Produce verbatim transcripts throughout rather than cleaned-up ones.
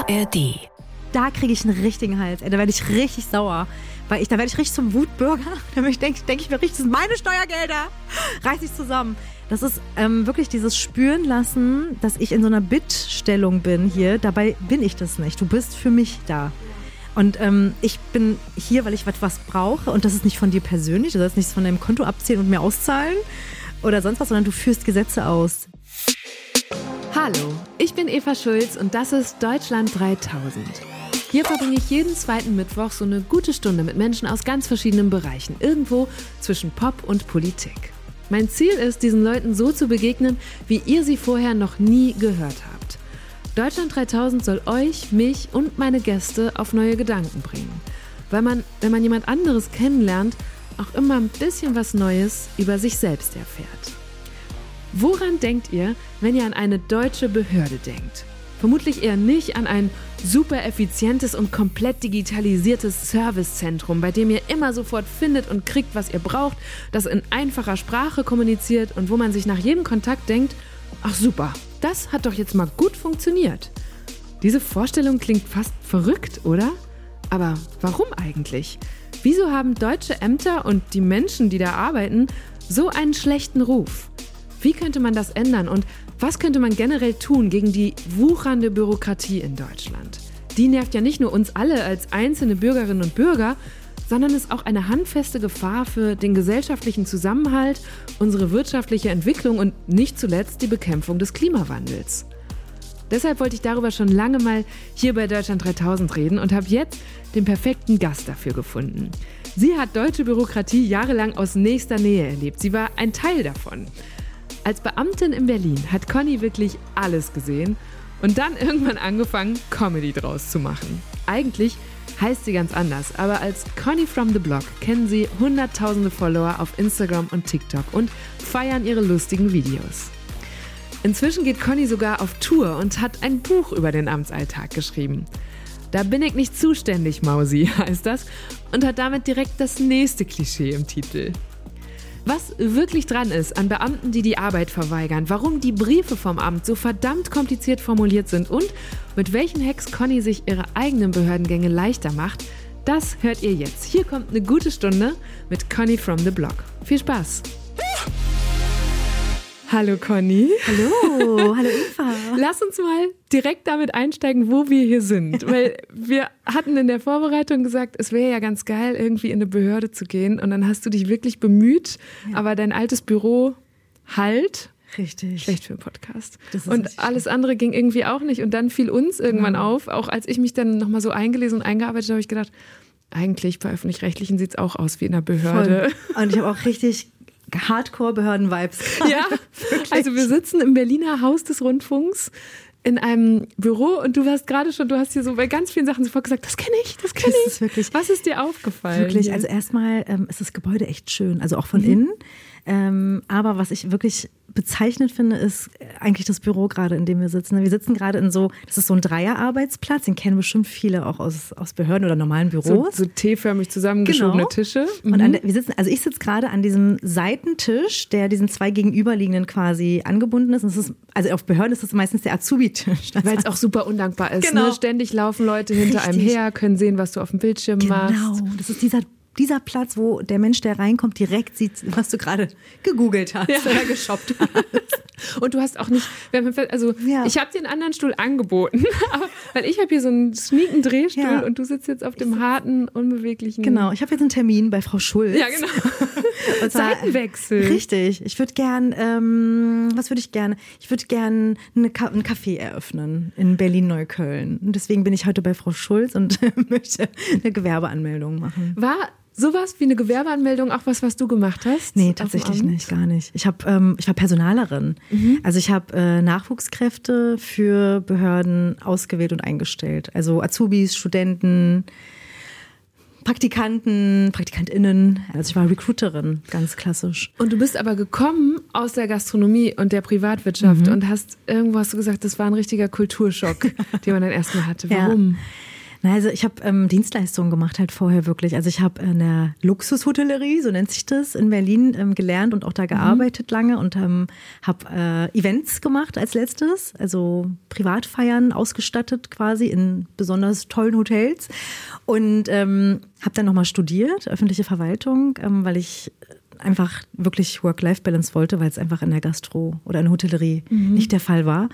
A R D. Da kriege ich einen richtigen Hals. Ey, da werde ich richtig sauer. Weil ich, da werde ich richtig zum Wutbürger. Da denke denk ich mir richtig, das sind meine Steuergelder. Reiß dich zusammen. Das ist ähm, wirklich dieses Spüren lassen, dass ich in so einer Bittstellung bin hier. Dabei bin ich das nicht. Du bist für mich da. Und ähm, ich bin hier, weil ich etwas brauche. Und das ist nicht von dir persönlich. Du sollst nichts von deinem Konto abzählen und mir auszahlen oder sonst was, sondern du führst Gesetze aus. Hallo, ich bin Eva Schulz und das ist Deutschland dreitausend. Hier verbringe ich jeden zweiten Mittwoch so eine gute Stunde mit Menschen aus ganz verschiedenen Bereichen, irgendwo zwischen Pop und Politik. Mein Ziel ist, diesen Leuten so zu begegnen, wie ihr sie vorher noch nie gehört habt. Deutschland dreitausend soll euch, mich und meine Gäste auf neue Gedanken bringen. Weil man, wenn man jemand anderes kennenlernt, auch immer ein bisschen was Neues über sich selbst erfährt. Woran denkt ihr, wenn ihr an eine deutsche Behörde denkt? Vermutlich eher nicht an ein super effizientes und komplett digitalisiertes Servicezentrum, bei dem ihr immer sofort findet und kriegt, was ihr braucht, das in einfacher Sprache kommuniziert und wo man sich nach jedem Kontakt denkt, ach super, das hat doch jetzt mal gut funktioniert. Diese Vorstellung klingt fast verrückt, oder? Aber warum eigentlich? Wieso haben deutsche Ämter und die Menschen, die da arbeiten, so einen schlechten Ruf? Wie könnte man das ändern und was könnte man generell tun gegen die wuchernde Bürokratie in Deutschland? Die nervt ja nicht nur uns alle als einzelne Bürgerinnen und Bürger, sondern ist auch eine handfeste Gefahr für den gesellschaftlichen Zusammenhalt, unsere wirtschaftliche Entwicklung und nicht zuletzt die Bekämpfung des Klimawandels. Deshalb wollte ich darüber schon lange mal hier bei Deutschland dreitausend reden und habe jetzt den perfekten Gast dafür gefunden. Sie hat deutsche Bürokratie jahrelang aus nächster Nähe erlebt. Sie war ein Teil davon. Als Beamtin in Berlin hat Conny wirklich alles gesehen und dann irgendwann angefangen, Comedy draus zu machen. Eigentlich heißt sie ganz anders, aber als Conny from the Block kennen sie hunderttausende Follower auf Instagram und TikTok und feiern ihre lustigen Videos. Inzwischen geht Conny sogar auf Tour und hat ein Buch über den Amtsalltag geschrieben. Da bin ich nicht zuständig, Mausi, heißt das, und hat damit direkt das nächste Klischee im Titel. Was wirklich dran ist an Beamten, die die Arbeit verweigern, warum die Briefe vom Amt so verdammt kompliziert formuliert sind und mit welchen Hacks Conny sich ihre eigenen Behördengänge leichter macht, das hört ihr jetzt. Hier kommt eine gute Stunde mit Conny from the Block. Viel Spaß! Hallo Conny. Hallo, hallo Eva. Lass uns mal direkt damit einsteigen, wo wir hier sind. Weil wir hatten in der Vorbereitung gesagt, es wäre ja ganz geil, irgendwie in eine Behörde zu gehen. Und dann hast du dich wirklich bemüht, ja. Aber dein altes Büro halt. Richtig. Schlecht für einen Podcast. Und alles andere ging irgendwie auch nicht. Und dann fiel uns irgendwann ja. auf, auch als ich mich dann nochmal so eingelesen und eingearbeitet habe, habe ich gedacht, eigentlich bei Öffentlich-Rechtlichen sieht es auch aus wie in einer Behörde. Voll. Und ich habe auch richtig Hardcore-Behörden-Vibes. Ja, also wir sitzen im Berliner Haus des Rundfunks in einem Büro und du warst gerade schon, du hast hier so bei ganz vielen Sachen sofort gesagt, das kenne ich, das kenne ich. Ist wirklich, was ist dir aufgefallen? Wirklich, also erstmal ähm, ist das Gebäude echt schön, also auch von mhm. innen. Ähm, aber was ich wirklich bezeichnend finde, ist eigentlich das Büro gerade, in dem wir sitzen. Wir sitzen gerade in so, das ist so ein Dreier-Arbeitsplatz, den kennen bestimmt viele auch aus, aus Behörden oder normalen Büros. So, so T-förmig zusammengeschobene genau. Tische. Mhm. Und an der, wir sitzen, also ich sitze gerade an diesem Seitentisch, der diesen zwei gegenüberliegenden quasi angebunden ist. Und das ist, also auf Behörden ist das meistens der Azubi-Tisch. Weil es auch super undankbar ist. Genau. Ne? Ständig laufen Leute hinter Richtig. einem her, können sehen, was du auf dem Bildschirm genau. machst. Genau, das ist dieser Dieser Platz, wo der Mensch, der reinkommt, direkt sieht, was du gerade gegoogelt hast ja. oder geshoppt hast. Und du hast auch nicht, also ja. ich habe dir einen anderen Stuhl angeboten, aber, weil ich habe hier so einen schnieken Drehstuhl ja. und du sitzt jetzt auf dem harten, unbeweglichen. Genau, ich habe jetzt einen Termin bei Frau Schulz. Ja, genau. Und Seitenwechsel. Richtig. Ich würde gern, ähm, was würde ich gerne? Ich würde gern eine Ka- ein Café eröffnen in Berlin-Neukölln. Und deswegen bin ich heute bei Frau Schulz und möchte eine Gewerbeanmeldung machen. War sowas wie eine Gewerbeanmeldung auch was, was du gemacht hast? Nee, tatsächlich nicht, gar nicht. Ich, hab, ähm, ich war Personalerin. Mhm. Also ich habe äh, Nachwuchskräfte für Behörden ausgewählt und eingestellt. Also Azubis, Studenten, Praktikanten, PraktikantInnen. Also ich war Recruiterin, ganz klassisch. Und du bist aber gekommen aus der Gastronomie und der Privatwirtschaft mhm. und hast, irgendwo hast du gesagt, das war ein richtiger Kulturschock, den man dann erstmal hatte. Warum? Ja. Na, also ich habe ähm, Dienstleistungen gemacht halt vorher wirklich. Also ich habe in der Luxushotellerie, so nennt sich das, in Berlin ähm, gelernt und auch da gearbeitet mhm. lange und ähm, habe äh, Events gemacht als letztes, also Privatfeiern ausgestattet quasi in besonders tollen Hotels und ähm, habe dann nochmal studiert, öffentliche Verwaltung, ähm, weil ich einfach wirklich Work-Life-Balance wollte, weil es einfach in der Gastro oder in der Hotellerie mhm. nicht der Fall war.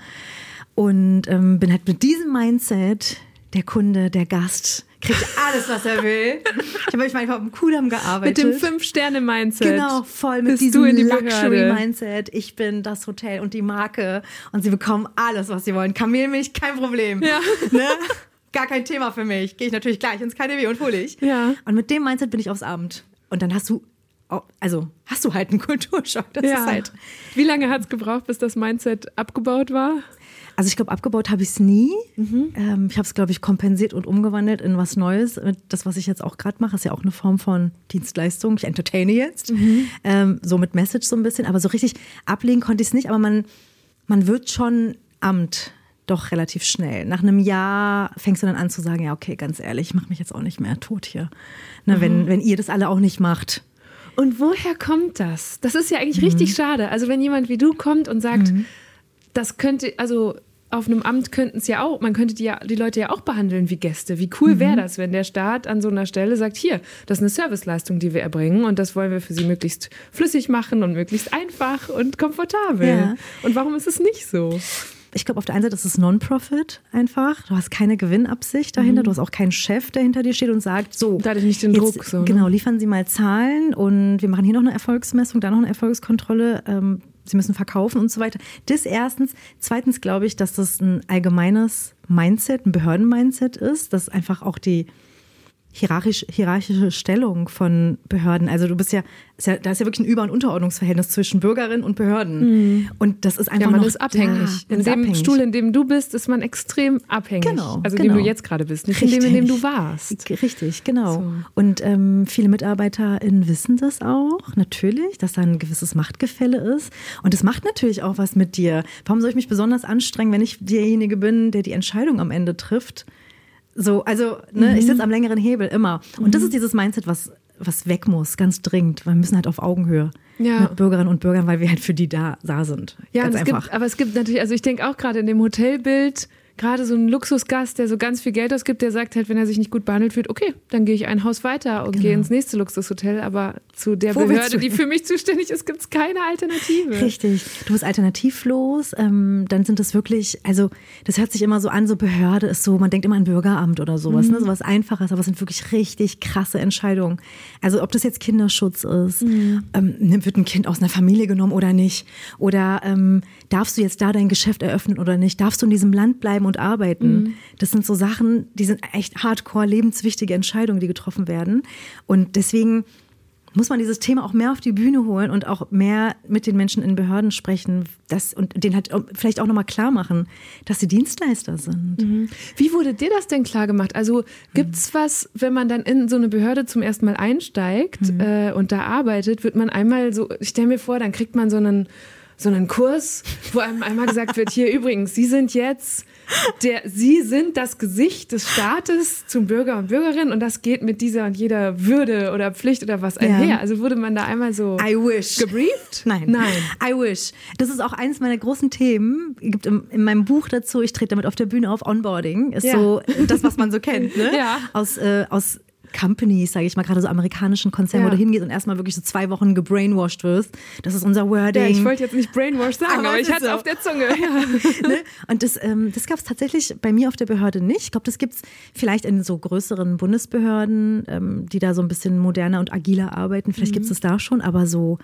Und ähm, bin halt mit diesem Mindset, der Kunde, der Gast, kriegt alles, was er will. Ich habe einfach auf dem Kudamm gearbeitet. Mit dem Fünf-Sterne-Mindset. Genau, voll mit Bist diesem die Luxury-Mindset. Ich bin das Hotel und die Marke und sie bekommen alles, was sie wollen. Kamelmilch, kein Problem. Ja. Ne? Gar kein Thema für mich. Gehe ich natürlich gleich ins K D W und hole ich. Ja. Und mit dem Mindset bin ich aufs Abend. Und dann hast du Also hast du halt einen Kulturschock. Das ja. ist halt. Wie lange hat es gebraucht, bis das Mindset abgebaut war? Also ich glaube, abgebaut habe ich es nie. Mhm. Ähm, ich habe es, glaube ich, kompensiert und umgewandelt in was Neues. Das, was ich jetzt auch gerade mache, ist ja auch eine Form von Dienstleistung. Ich entertaine jetzt. Mhm. Ähm, so mit Message so ein bisschen. Aber so richtig ablegen konnte ich es nicht. Aber man, man wird schon Amt doch relativ schnell. Nach einem Jahr fängst du dann an zu sagen, ja okay, ganz ehrlich, ich mache mich jetzt auch nicht mehr tot hier. Ne, mhm. wenn, wenn ihr das alle auch nicht macht. Und woher kommt das? Das ist ja eigentlich mhm. richtig schade. Also wenn jemand wie du kommt und sagt, mhm. das könnte, also auf einem Amt könnten es ja auch, man könnte die, ja, die Leute ja auch behandeln wie Gäste. Wie cool mhm. wäre das, wenn der Staat an so einer Stelle sagt, hier, das ist eine Serviceleistung, die wir erbringen und das wollen wir für Sie möglichst flüssig machen und möglichst einfach und komfortabel. Ja. Und warum ist es nicht so? Ich glaube, auf der einen Seite ist es Non-Profit einfach. Du hast keine Gewinnabsicht dahinter. Mhm. Du hast auch keinen Chef, der hinter dir steht und sagt, so. Da hatte ich nicht den jetzt, Druck. So, ne? Genau, liefern Sie mal Zahlen und wir machen hier noch eine Erfolgsmessung, da noch eine Erfolgskontrolle. Ähm, Sie müssen verkaufen und so weiter. Das erstens. Zweitens glaube ich, dass das ein allgemeines Mindset, ein Behörden-Mindset ist, dass einfach auch die hierarchisch, hierarchische Stellung von Behörden. Also du bist ja, ist ja, da ist ja wirklich ein Über- und Unterordnungsverhältnis zwischen Bürgerinnen und Behörden. Mhm. Und das ist einfach ja, man noch ist abhängig. Da, in dem abhängig. Stuhl, in dem du bist, ist man extrem abhängig. Genau, also in genau. dem du jetzt gerade bist, nicht Richtig. in dem, in dem du warst. Richtig, genau. So. Und ähm, viele MitarbeiterInnen wissen das auch, natürlich, dass da ein gewisses Machtgefälle ist. Und das macht natürlich auch was mit dir. Warum soll ich mich besonders anstrengen, wenn ich derjenige bin, der die Entscheidung am Ende trifft? So, also, ne, mhm. ich sitze am längeren Hebel immer. Und mhm. das ist dieses Mindset, was, was weg muss, ganz dringend. Wir müssen halt auf Augenhöhe ja. mit Bürgerinnen und Bürgern, weil wir halt für die da, da sind. Ja, ganz es einfach. Gibt, aber es gibt natürlich, also ich denke auch gerade in dem Hotelbild, gerade so ein Luxusgast, der so ganz viel Geld ausgibt, der sagt halt, wenn er sich nicht gut behandelt fühlt, okay, dann gehe ich ein Haus weiter und genau. gehe ins nächste Luxushotel, aber zu der Wo Behörde, die für mich zuständig ist, gibt es keine Alternative. Richtig, du bist alternativlos, ähm, dann sind das wirklich, also das hört sich immer so an, so Behörde ist so, man denkt immer an Bürgeramt oder sowas, mhm. ne, sowas Einfaches, aber es sind wirklich richtig krasse Entscheidungen. Also ob das jetzt Kinderschutz ist, mhm. ähm, wird ein Kind aus einer Familie genommen oder nicht, oder ähm, darfst du jetzt da dein Geschäft eröffnen oder nicht, darfst du in diesem Land bleiben und arbeiten. Mhm. Das sind so Sachen, die sind echt hardcore, lebenswichtige Entscheidungen, die getroffen werden. Und deswegen muss man dieses Thema auch mehr auf die Bühne holen und auch mehr mit den Menschen in Behörden sprechen das, und denen halt vielleicht auch nochmal klar machen, dass sie Dienstleister sind. Mhm. Wie wurde dir das denn klar gemacht? Also gibt's was, wenn man dann in so eine Behörde zum ersten Mal einsteigt mhm. äh, und da arbeitet, wird man einmal so, ich stelle mir vor, dann kriegt man so einen so einen Kurs, wo einem einmal gesagt wird, hier übrigens, Sie sind jetzt der, Sie sind das Gesicht des Staates zum Bürger und Bürgerin und das geht mit dieser und jeder Würde oder Pflicht oder was einher. Ja. Also wurde man da einmal so I wish. gebrieft? Nein. Nein. I wish. Das ist auch eines meiner großen Themen. Gibt in, in meinem Buch dazu, ich trete damit auf der Bühne auf, Onboarding. Ist ja. so das, was man so kennt, ne? Ja. Aus, äh, aus Companies, sage ich mal, gerade so amerikanischen Konzernen, ja. wo du hingehst und erstmal wirklich so zwei Wochen gebrainwashed wirst. Das ist unser Wording. Ja, ich wollte jetzt nicht brainwashed sagen, aber, aber ich hatte es so auf der Zunge. Ja. Ne? Und das, ähm, das gab es tatsächlich bei mir auf der Behörde nicht. Ich glaube, das gibt es vielleicht in so größeren Bundesbehörden, ähm, die da so ein bisschen moderner und agiler arbeiten. Vielleicht mhm. gibt es das da schon, aber so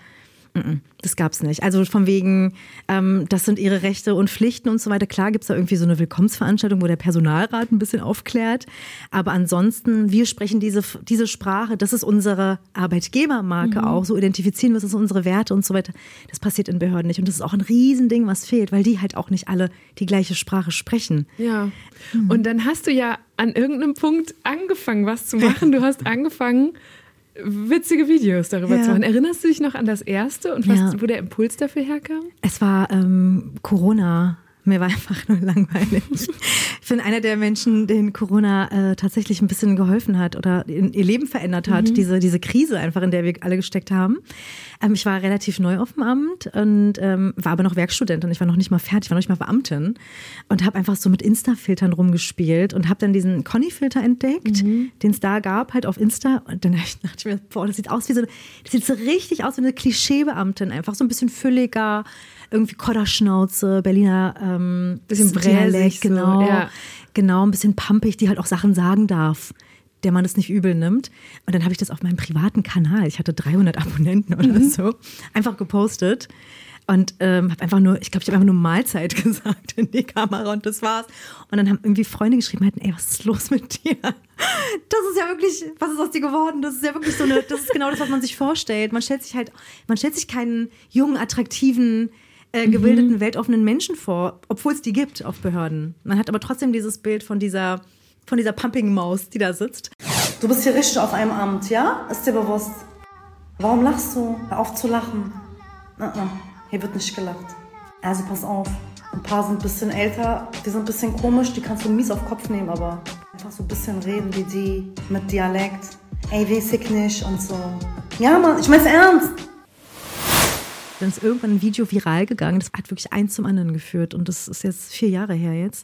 das gab's nicht. Also von wegen, ähm, das sind ihre Rechte und Pflichten und so weiter. Klar gibt's da irgendwie so eine Willkommensveranstaltung, wo der Personalrat ein bisschen aufklärt. Aber ansonsten, wir sprechen diese, diese Sprache, das ist unsere Arbeitgebermarke mhm. auch. So identifizieren wir, das sind unsere Werte und so weiter. Das passiert in Behörden nicht. Und das ist auch ein Riesending, was fehlt, weil die halt auch nicht alle die gleiche Sprache sprechen. Ja. Mhm. Und dann hast du ja an irgendeinem Punkt angefangen, was zu machen. Du hast angefangen, witzige Videos darüber ja. zu machen. Erinnerst du dich noch an das erste und was, ja. wo der Impuls dafür herkam? Es war ähm, Corona. Mir war einfach nur langweilig. bin einer der Menschen, denen Corona äh, tatsächlich ein bisschen geholfen hat oder in, ihr Leben verändert hat, mhm. diese, diese Krise einfach, in der wir alle gesteckt haben. Ähm, ich war relativ neu auf dem Amt und ähm, war aber noch Werkstudentin. Ich war noch nicht mal fertig, ich war noch nicht mal Beamtin und habe einfach so mit Insta-Filtern rumgespielt und habe dann diesen Conny-Filter entdeckt, mhm. den es da gab, halt auf Insta. Und dann dachte ich mir, boah, das sieht aus wie so, das sieht so richtig aus wie eine Klischee-Beamtin, einfach so ein bisschen fülliger, irgendwie Kodderschnauze, Berliner ähm, bisschen bräsig, genau, so, ja. genau, ein bisschen pumpig, die halt auch Sachen sagen darf, der man es nicht übel nimmt. Und dann habe ich das auf meinem privaten Kanal, ich hatte dreihundert Abonnenten oder mhm. so, einfach gepostet und ähm, habe einfach nur, ich glaube, ich habe einfach nur Mahlzeit gesagt in die Kamera und das war's. Und dann haben irgendwie Freunde geschrieben, halt, ey, was ist los mit dir? Das ist ja wirklich, was ist aus dir geworden? Das ist ja wirklich so eine, das ist genau das, was man sich vorstellt. Man stellt sich halt, man stellt sich keinen jungen, attraktiven, Äh, gebildeten, mhm. weltoffenen Menschen vor, obwohl es die gibt auf Behörden. Man hat aber trotzdem dieses Bild von dieser, von dieser Pumping-Maus, die da sitzt. Du bist hier richtig auf einem Amt, ja? Ist dir bewusst? Warum lachst du? Hör auf zu lachen. Uh-uh. Hier wird nicht gelacht. Also pass auf. Ein paar sind ein bisschen älter, die sind ein bisschen komisch, die kannst du mies auf den Kopf nehmen, aber einfach so ein bisschen reden wie die, mit Dialekt. Ey, weiß ich nicht und so. Ja, Mann, ich mein's ernst. Dann ist irgendwann ein Video viral gegangen. Das hat wirklich eins zum anderen geführt. Und das ist jetzt vier Jahre her jetzt.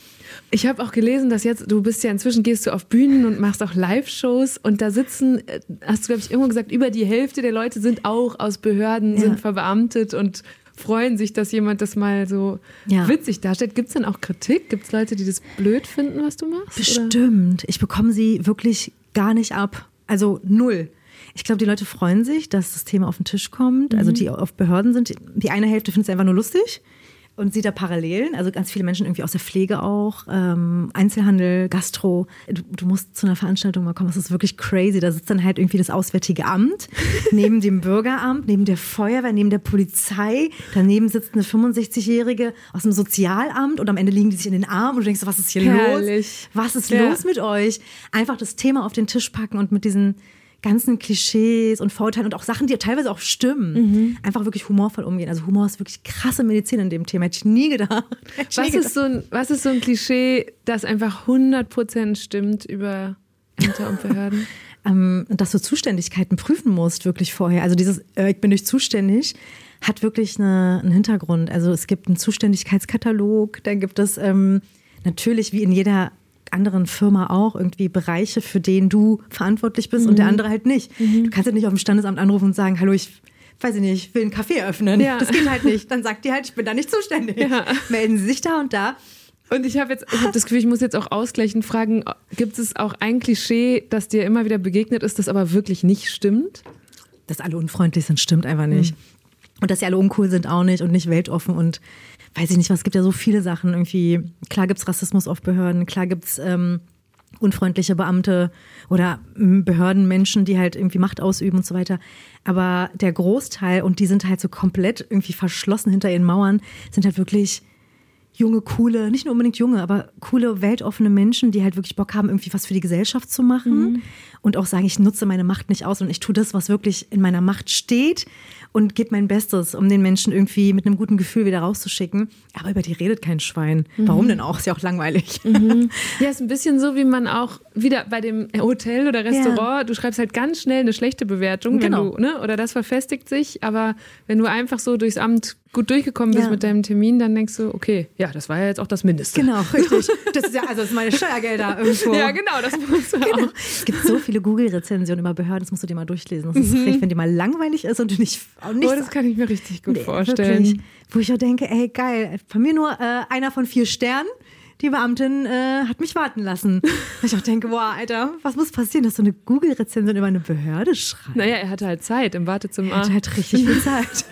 Ich habe auch gelesen, dass jetzt, du bist ja inzwischen, gehst du auf Bühnen und machst auch Live-Shows. Und da sitzen, hast du, glaube ich, irgendwo gesagt, über die Hälfte der Leute sind auch aus Behörden, ja. sind verbeamtet und freuen sich, dass jemand das mal so ja. witzig darstellt. Gibt es denn auch Kritik? Gibt es Leute, die das blöd finden, was du machst? Bestimmt. Oder? Ich bekomme sie wirklich gar nicht ab. Also null. Ich glaube, die Leute freuen sich, dass das Thema auf den Tisch kommt. Mhm. Also die auf Behörden sind. Die eine Hälfte findet es einfach nur lustig und sieht da Parallelen. Also ganz viele Menschen irgendwie aus der Pflege auch, ähm, Einzelhandel, Gastro. Du, du musst zu einer Veranstaltung mal kommen. Das ist wirklich crazy. Da sitzt dann halt irgendwie das Auswärtige Amt neben dem Bürgeramt, neben der Feuerwehr, neben der Polizei. Daneben sitzt eine fünfundsechzigjährige aus dem Sozialamt und am Ende liegen die sich in den Armen und du denkst so, was ist hier Herrlich. los? Was ist ja. los mit euch? Einfach das Thema auf den Tisch packen und mit diesen ganzen Klischees und Vorurteilen und auch Sachen, die teilweise auch stimmen, mhm. einfach wirklich humorvoll umgehen. Also Humor ist wirklich krasse Medizin in dem Thema. Hätte ich nie gedacht. Ich was, nie gedacht. Ist so ein, was ist so ein Klischee, das einfach hundert Prozent stimmt über Ämter und Behörden? ähm, dass du Zuständigkeiten prüfen musst, wirklich vorher. Also dieses, äh, ich bin nicht zuständig, hat wirklich eine, einen Hintergrund. Also es gibt einen Zuständigkeitskatalog, dann gibt es ähm, natürlich wie in jeder anderen Firma auch irgendwie Bereiche, für den du verantwortlich bist mhm. und der andere halt nicht. Mhm. Du kannst ja nicht auf dem Standesamt anrufen und sagen, hallo, ich weiß ich nicht, ich will einen Café öffnen. Ja. Das geht halt nicht. Dann sagt die halt, ich bin da nicht zuständig. Ja. Melden Sie sich da und da. Und ich habe jetzt, ich habe das Gefühl, ich muss jetzt auch ausgleichen fragen, gibt es auch ein Klischee, das dir immer wieder begegnet ist, das aber wirklich nicht stimmt? Dass alle unfreundlich sind, stimmt einfach nicht. Mhm. Und dass sie alle uncool sind auch nicht und nicht weltoffen und weiß ich nicht was, es gibt ja so viele Sachen irgendwie. Klar gibt's Rassismus auf Behörden, klar gibt's ähm, unfreundliche Beamte oder Behördenmenschen, die halt irgendwie Macht ausüben und so weiter. Aber der Großteil, und die sind halt so komplett irgendwie verschlossen hinter ihren Mauern, sind halt wirklich junge, coole, nicht nur unbedingt junge, aber coole, weltoffene Menschen, die halt wirklich Bock haben, irgendwie was für die Gesellschaft zu machen mhm. und auch sagen, ich nutze meine Macht nicht aus und ich tue das, was wirklich in meiner Macht steht und gebe mein Bestes, um den Menschen irgendwie mit einem guten Gefühl wieder rauszuschicken. Aber über die redet kein Schwein. Mhm. Warum denn auch? Ist ja auch langweilig. Mhm. Ja, ist ein bisschen so, wie man auch wieder bei dem Hotel oder Restaurant, ja. du schreibst halt ganz schnell eine schlechte Bewertung, genau. wenn du, ne, oder das verfestigt sich, aber wenn du einfach so durchs Amt gut durchgekommen bist ja. mit deinem Termin, dann denkst du, okay, ja, das war ja jetzt auch das Mindeste. Genau, richtig. Das ist ja, also das sind meine Steuergelder irgendwo. Ja, genau, das musst du genau. auch. Es gibt so viele Google-Rezensionen über Behörden, das musst du dir mal durchlesen. Das ist mhm. richtig, wenn dir mal langweilig ist und du nicht... Auch nicht oh, das kann ich mir richtig gut nee, vorstellen. Wirklich. Wo ich auch denke, ey, geil, von mir nur äh, einer von vier Sternen. Die Beamtin äh, hat mich warten lassen. Ich auch denke, boah, Alter, was muss passieren, dass so eine Google-Rezension über eine Behörde schreibt? Naja, er hatte halt Zeit im Wartezimmer. Er hatte halt richtig viel Zeit.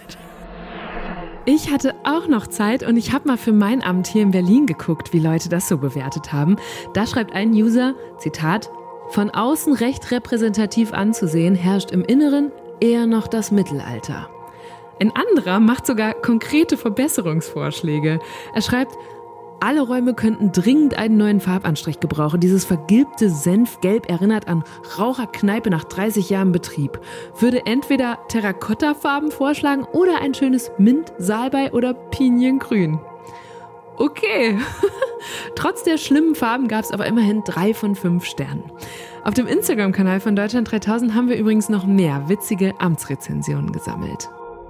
Ich hatte auch noch Zeit und ich habe mal für mein Amt hier in Berlin geguckt, wie Leute das so bewertet haben. Da schreibt ein User, Zitat, von außen recht repräsentativ anzusehen, herrscht im Inneren eher noch das Mittelalter. Ein anderer macht sogar konkrete Verbesserungsvorschläge. Er schreibt, alle Räume könnten dringend einen neuen Farbanstrich gebrauchen. Dieses vergilbte Senfgelb erinnert an Raucherkneipe nach dreißig Jahren Betrieb. Würde entweder Terrakottafarben vorschlagen oder ein schönes Mint, Salbei oder Piniengrün. Okay. Trotz der schlimmen Farben gab es aber immerhin drei von fünf Sternen. Auf dem Instagram-Kanal von Deutschland dreitausend haben wir übrigens noch mehr witzige Amtsrezensionen gesammelt.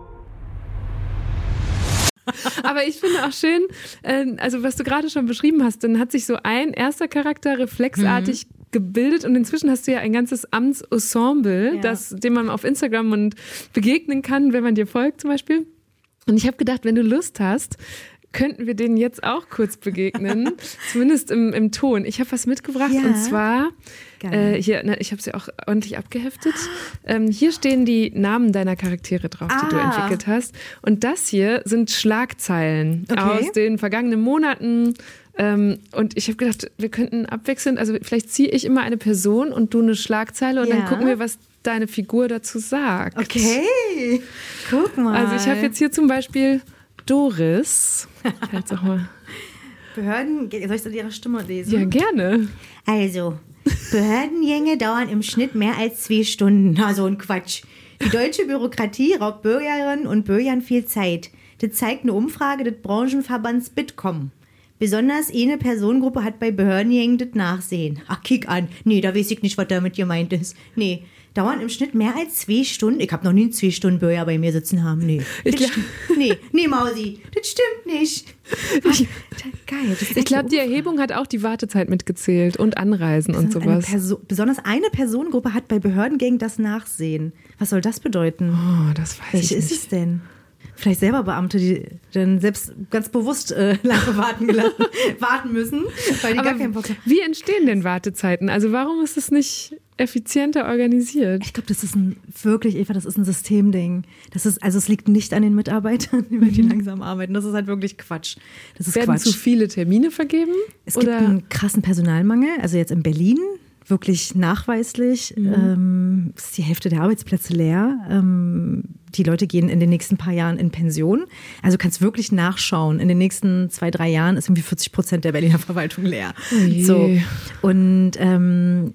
Aber ich finde auch schön, also was du gerade schon beschrieben hast, dann hat sich so ein erster Charakter reflexartig mhm. gebildet und inzwischen hast du ja ein ganzes Amtsensemble, ja. das, dem man auf Instagram und begegnen kann, wenn man dir folgt zum Beispiel. Und ich habe gedacht, wenn du Lust hast, könnten wir denen jetzt auch kurz begegnen, zumindest im, im Ton. Ich habe was mitgebracht ja. und zwar, äh, hier, ne, ich habe sie auch ordentlich abgeheftet. Ähm, hier stehen die Namen deiner Charaktere drauf, ah. die du entwickelt hast. Und das hier sind Schlagzeilen okay. aus den vergangenen Monaten. Ähm, und ich habe gedacht, wir könnten abwechselnd, also vielleicht ziehe ich immer eine Person und du eine Schlagzeile und ja. dann gucken wir, was deine Figur dazu sagt. Okay, guck mal. Also ich habe jetzt hier zum Beispiel Doris. Jetzt auch mal. Behörden, soll ich das in ihrer Stimme lesen? Ja, gerne. Also, Behördengänge dauern im Schnitt mehr als zwei Stunden. Na, so ein Quatsch. Die deutsche Bürokratie raubt Bürgerinnen und Bürgern viel Zeit. Das zeigt eine Umfrage des Branchenverbands Bitkom. Besonders eine Personengruppe hat bei Behördengängen das Nachsehen. Ach, kick an. Nee, da weiß ich nicht, was damit gemeint ist. Nee. Dauern im Schnitt mehr als zwei Stunden. Ich habe noch nie einen zwei Stunden Bürger bei mir sitzen haben. Nee, das stimmt. nee, nee, Mausi, das stimmt nicht. Ich, geil. Das ich glaube, die Erhebung hat auch die Wartezeit mitgezählt und Anreisen und sowas. Eine Perso- besonders eine Personengruppe hat bei Behördengängen das Nachsehen. Was soll das bedeuten? Oh, das weiß Welche ich nicht. Welche ist es denn? Vielleicht selber Beamte, die dann selbst ganz bewusst äh, lange warten, gelassen, warten müssen, weil die Aber gar keinen Bock haben. Wie entstehen denn Wartezeiten? Also warum ist es nicht effizienter organisiert? Ich glaube, das ist ein wirklich, Eva, das ist ein Systemding. Das ist, also es liegt nicht an den Mitarbeitern, über die mhm. langsam arbeiten. Das ist halt wirklich Quatsch. Das ist Werden Quatsch. zu viele Termine vergeben? Es oder? gibt einen krassen Personalmangel, also jetzt in Berlin. Wirklich nachweislich, mhm. ähm, ist die Hälfte der Arbeitsplätze leer. Ähm, die Leute gehen in den nächsten paar Jahren in Pension. Also du kannst wirklich nachschauen. In den nächsten zwei, drei Jahren ist irgendwie vierzig Prozent der Berliner Verwaltung leer. Oh so. Und ähm,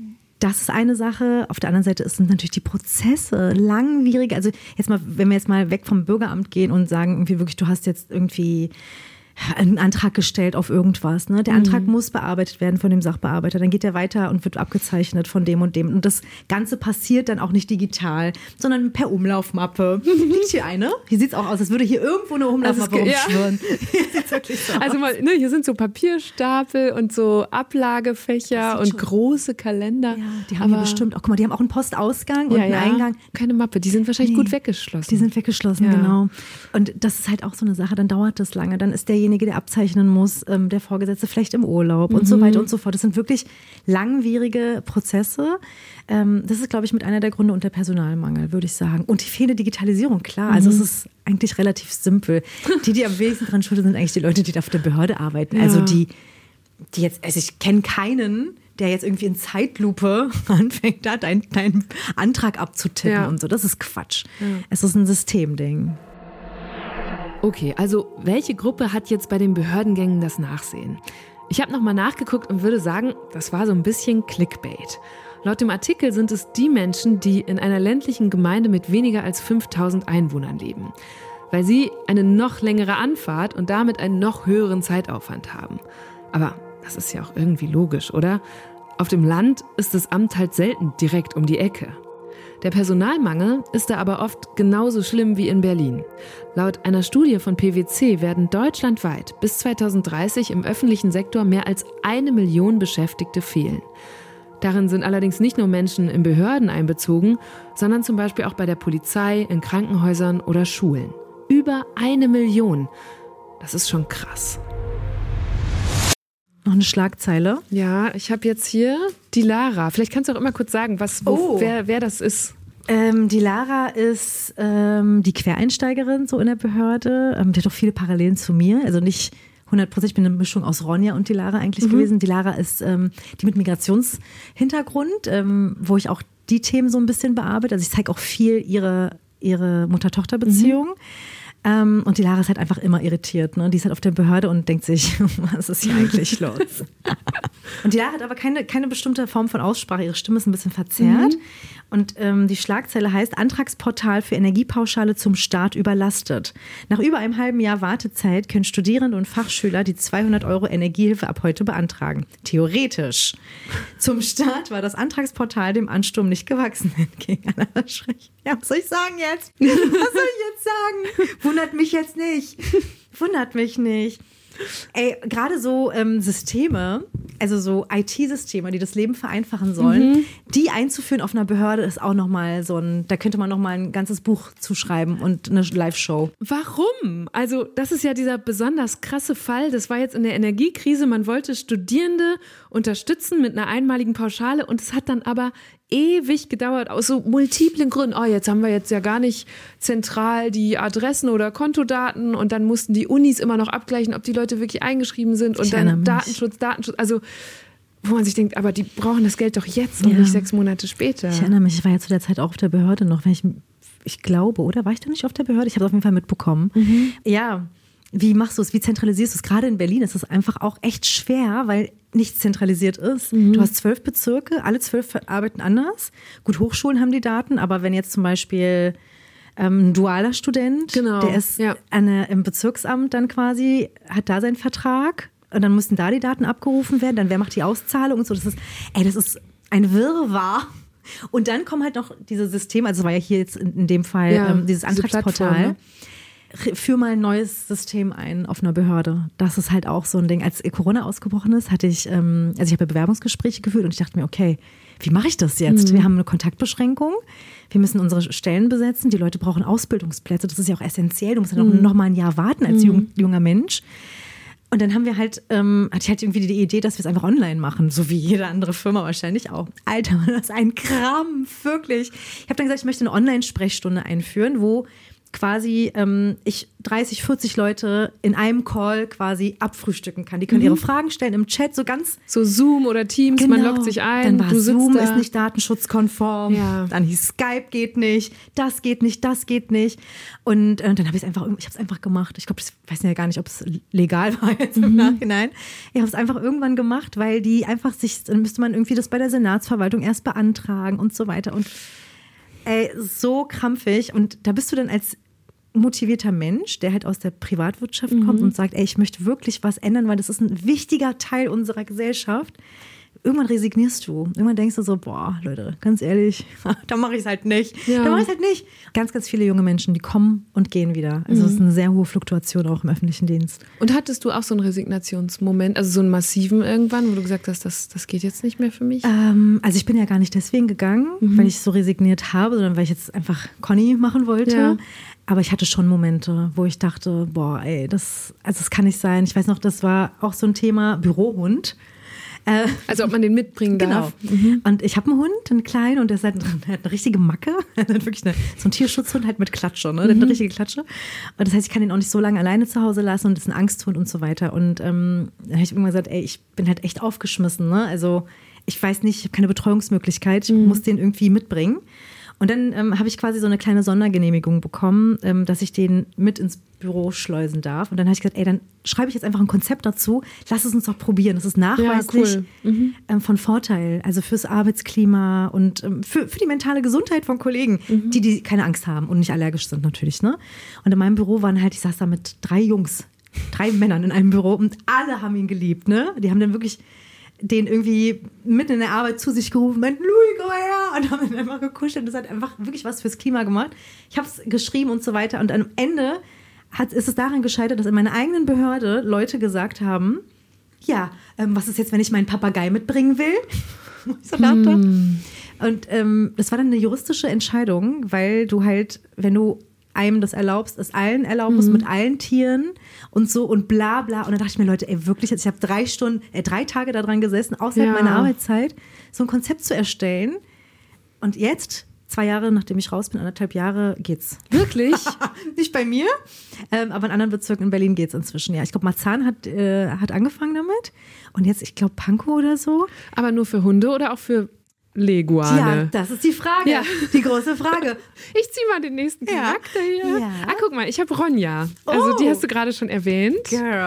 das ist eine Sache. Auf der anderen Seite sind natürlich die Prozesse langwierig. Also jetzt mal, wenn wir jetzt mal weg vom Bürgeramt gehen und sagen, irgendwie wirklich, du hast jetzt irgendwie einen Antrag gestellt auf irgendwas. Ne? Der Antrag mhm. muss bearbeitet werden von dem Sachbearbeiter. Dann geht der weiter und wird abgezeichnet von dem und dem. Und das Ganze passiert dann auch nicht digital, sondern per Umlaufmappe. Liegt hier eine? Hier sieht es auch aus, als würde hier irgendwo eine Umlaufmappe also rumschwirren. Ja. So also mal, ne, hier sind so Papierstapel und so Ablagefächer und schon große Kalender. Ja, die haben hier bestimmt auch, guck mal, die haben auch einen Postausgang und ja, einen ja. Eingang. Keine Mappe, die sind wahrscheinlich nee, gut weggeschlossen. Die sind weggeschlossen, ja. genau. Und das ist halt auch so eine Sache, dann dauert das lange. Dann ist derjenige, der abzeichnen muss, ähm, der Vorgesetzte vielleicht im Urlaub mhm. und so weiter und so fort. Das sind wirklich langwierige Prozesse. Ähm, das ist, glaube ich, mit einer der Gründe unter Personalmangel, würde ich sagen. Und die fehlende Digitalisierung, klar. Mhm. Also es ist eigentlich relativ simpel. Die, die am wenigsten dran schuld sind, sind eigentlich die Leute, die auf der Behörde arbeiten. Ja. Also die, die jetzt, also ich kenne keinen, der jetzt irgendwie in Zeitlupe anfängt, da deinen dein Antrag abzutippen ja. und so. Das ist Quatsch. Ja. Es ist ein Systemding. Okay, also welche Gruppe hat jetzt bei den Behördengängen das Nachsehen? Ich habe nochmal nachgeguckt und würde sagen, das war so ein bisschen Clickbait. Laut dem Artikel sind es die Menschen, die in einer ländlichen Gemeinde mit weniger als fünftausend Einwohnern leben, weil sie eine noch längere Anfahrt und damit einen noch höheren Zeitaufwand haben. Aber das ist ja auch irgendwie logisch, oder? Auf dem Land ist das Amt halt selten direkt um die Ecke. Der Personalmangel ist da aber oft genauso schlimm wie in Berlin. Laut einer Studie von P W C werden deutschlandweit bis zweitausenddreißig im öffentlichen Sektor mehr als eine Million Beschäftigte fehlen. Darin sind allerdings nicht nur Menschen in Behörden einbezogen, sondern zum Beispiel auch bei der Polizei, in Krankenhäusern oder Schulen. Über eine Million. Das ist schon krass. Noch eine Schlagzeile. Ja, ich habe jetzt hier die Lara. Vielleicht kannst du auch immer kurz sagen, was, wo, oh. wer, wer das ist. Ähm, die Lara ist ähm, die Quereinsteigerin so in der Behörde. Ähm, die hat auch viele Parallelen zu mir. Also nicht hundert Prozent, ich bin eine Mischung aus Ronja und die Lara eigentlich mhm. gewesen. Die Lara ist ähm, die mit Migrationshintergrund, ähm, wo ich auch die Themen so ein bisschen bearbeite. Also ich zeige auch viel ihre, ihre Mutter-Tochter-Beziehung. Mhm. Ähm, und die Lara ist halt einfach immer irritiert. Ne? Die ist halt auf der Behörde und denkt sich, was ist hier eigentlich los? Und die Lara hat aber keine, keine bestimmte Form von Aussprache. Ihre Stimme ist ein bisschen verzerrt. Mhm. Und ähm, die Schlagzeile heißt Antragsportal für Energiepauschale zum Start überlastet. Nach über einem halben Jahr Wartezeit können Studierende und Fachschüler die zweihundert Euro Energiehilfe ab heute beantragen. Theoretisch. Zum Start war das Antragsportal dem Ansturm nicht gewachsen. Entgegen einer Schreck. Ja, was soll ich sagen jetzt? Was soll ich jetzt sagen? Wundert mich jetzt nicht. Wundert mich nicht. Ey, gerade so ähm, Systeme, also so I T-Systeme, die das Leben vereinfachen sollen, mhm. die einzuführen auf einer Behörde ist auch nochmal so ein, da könnte man nochmal ein ganzes Buch zuschreiben und eine Live-Show. Warum? Also das ist ja dieser besonders krasse Fall, das war jetzt in der Energiekrise, man wollte Studierende unterstützen mit einer einmaligen Pauschale und es hat dann aber ewig gedauert, aus so multiplen Gründen. Oh, jetzt haben wir jetzt ja gar nicht zentral die Adressen oder Kontodaten und dann mussten die Unis immer noch abgleichen, ob die Leute wirklich eingeschrieben sind und dann Datenschutz, Datenschutz, also wo man sich denkt, aber die brauchen das Geld doch jetzt und ja. nicht sechs Monate später. Ich erinnere mich, ich war ja zu der Zeit auch auf der Behörde noch, wenn ich, ich glaube, oder? War ich da nicht auf der Behörde? Ich habe es auf jeden Fall mitbekommen. Mhm. Ja, wie machst du es? Wie zentralisierst du es? Gerade in Berlin ist es einfach auch echt schwer, weil nichts zentralisiert ist. Mhm. Du hast zwölf Bezirke, alle zwölf arbeiten anders. Gut, Hochschulen haben die Daten, aber wenn jetzt zum Beispiel ähm, ein dualer Student, genau. der ist ja. eine, im Bezirksamt dann quasi, hat da seinen Vertrag und dann müssen da die Daten abgerufen werden, dann wer macht die Auszahlung und so. Das ist, ey, das ist ein Wirrwarr. Und dann kommen halt noch diese Systeme, also es war ja hier jetzt in, in dem Fall ja, ähm, dieses Antragsportal. Führ mal ein neues System ein auf einer Behörde. Das ist halt auch so ein Ding. Als Corona ausgebrochen ist, hatte ich, ähm, also ich habe Bewerbungsgespräche geführt und ich dachte mir, okay, wie mache ich das jetzt? Mhm. Wir haben eine Kontaktbeschränkung, wir müssen unsere Stellen besetzen, die Leute brauchen Ausbildungsplätze, das ist ja auch essentiell, du musst ja noch, mhm. noch mal ein Jahr warten als mhm. jung, junger Mensch. Und dann haben wir halt, ähm, hatte ich halt irgendwie die Idee, dass wir es einfach online machen, so wie jede andere Firma wahrscheinlich auch. Alter, das ist ein Krampf, wirklich. Ich habe dann gesagt, ich möchte eine Online-Sprechstunde einführen, wo quasi ähm, ich dreißig, vierzig Leute in einem Call quasi abfrühstücken kann. Die können mhm. ihre Fragen stellen im Chat, so ganz... So Zoom oder Teams, genau. man loggt sich ein, dann war du Zoom sitzt da. Ist nicht datenschutzkonform, ja. dann hieß Skype geht nicht, das geht nicht, das geht nicht. Und äh, dann habe ich es einfach, ich habe es einfach gemacht. Ich glaube, ich weiß ja gar nicht, ob es legal war jetzt im mhm. Nachhinein. Ich habe es einfach irgendwann gemacht, weil die einfach sich, dann müsste man irgendwie das bei der Senatsverwaltung erst beantragen und so weiter. Und ey, so krampfig. Und da bist du dann als motivierter Mensch, der halt aus der Privatwirtschaft mhm. kommt und sagt, ey, ich möchte wirklich was ändern, weil das ist ein wichtiger Teil unserer Gesellschaft. Irgendwann resignierst du. Irgendwann denkst du so, boah, Leute, ganz ehrlich, da mache ich es halt nicht. Ja. Da mache ich es halt nicht. Ganz, ganz viele junge Menschen, die kommen und gehen wieder. Also es mhm. ist eine sehr hohe Fluktuation auch im öffentlichen Dienst. Und hattest du auch so einen Resignationsmoment, also so einen massiven irgendwann, wo du gesagt hast, das, das geht jetzt nicht mehr für mich? Ähm, also ich bin ja gar nicht deswegen gegangen, mhm. weil ich so resigniert habe, sondern weil ich jetzt einfach Conny machen wollte. Ja. Aber ich hatte schon Momente, wo ich dachte, boah, ey, das, also das kann nicht sein. Ich weiß noch, das war auch so ein Thema Bürohund. Also ob man den mitbringen darf. Genau. Mhm. Und ich habe einen Hund, einen kleinen, und der, halt, der hat eine richtige Macke. Der hat wirklich eine, so ein Tierschutzhund halt mit Klatsche, ne? Der hat eine richtige Klatsche. Und das heißt, ich kann ihn auch nicht so lange alleine zu Hause lassen und das ist ein Angsthund und so weiter. Und ähm, dann habe ich irgendwann gesagt, ey, ich bin halt echt aufgeschmissen, ne? Also ich weiß nicht, ich habe keine Betreuungsmöglichkeit, ich mhm. muss den irgendwie mitbringen. Und dann ähm, habe ich quasi so eine kleine Sondergenehmigung bekommen, ähm, dass ich den mit ins Büro schleusen darf. Und dann habe ich gesagt, ey, dann schreibe ich jetzt einfach ein Konzept dazu. Lass es uns doch probieren. Das ist nachweislich ja, cool. mhm. ähm, von Vorteil. Also fürs Arbeitsklima und ähm, für, für die mentale Gesundheit von Kollegen, mhm. die, die keine Angst haben und nicht allergisch sind natürlich. Ne? Und in meinem Büro waren halt, ich saß da mit drei Jungs, drei Männern in einem Büro und alle haben ihn geliebt. Ne? Die haben dann wirklich den irgendwie mitten in der Arbeit zu sich gerufen, meint, Louis, komm her, und haben ihn einfach gekuschelt. Das hat einfach wirklich was fürs Klima gemacht. Ich habe es geschrieben und so weiter. Und am Ende hat, ist es daran gescheitert, dass in meiner eigenen Behörde Leute gesagt haben, ja, ähm, was ist jetzt, wenn ich meinen Papagei mitbringen will? Ich so dachte. Mm. Und ähm, das war dann eine juristische Entscheidung, weil du halt, wenn du einem das erlaubst, es allen erlauben musst, mhm. mit allen Tieren und so und bla bla. Und dann dachte ich mir, Leute, ey, wirklich, ich habe drei Stunden, äh, drei Tage daran gesessen, außerhalb ja. meiner Arbeitszeit, so ein Konzept zu erstellen. Und jetzt, zwei Jahre, nachdem ich raus bin, anderthalb Jahre, geht's. Wirklich? Nicht bei mir, ähm, aber in anderen Bezirken in Berlin geht's inzwischen, ja. Ich glaube, Marzahn hat, äh, hat angefangen damit. Und jetzt, ich glaube, Pankow oder so. Aber nur für Hunde oder auch für Leguane? Ja, das ist die Frage. Ja. Die große Frage. Ich ziehe mal den nächsten Charakter ja. hier. Ja. Ah, guck mal, ich habe Ronja. Also oh. die hast du gerade schon erwähnt. Girl.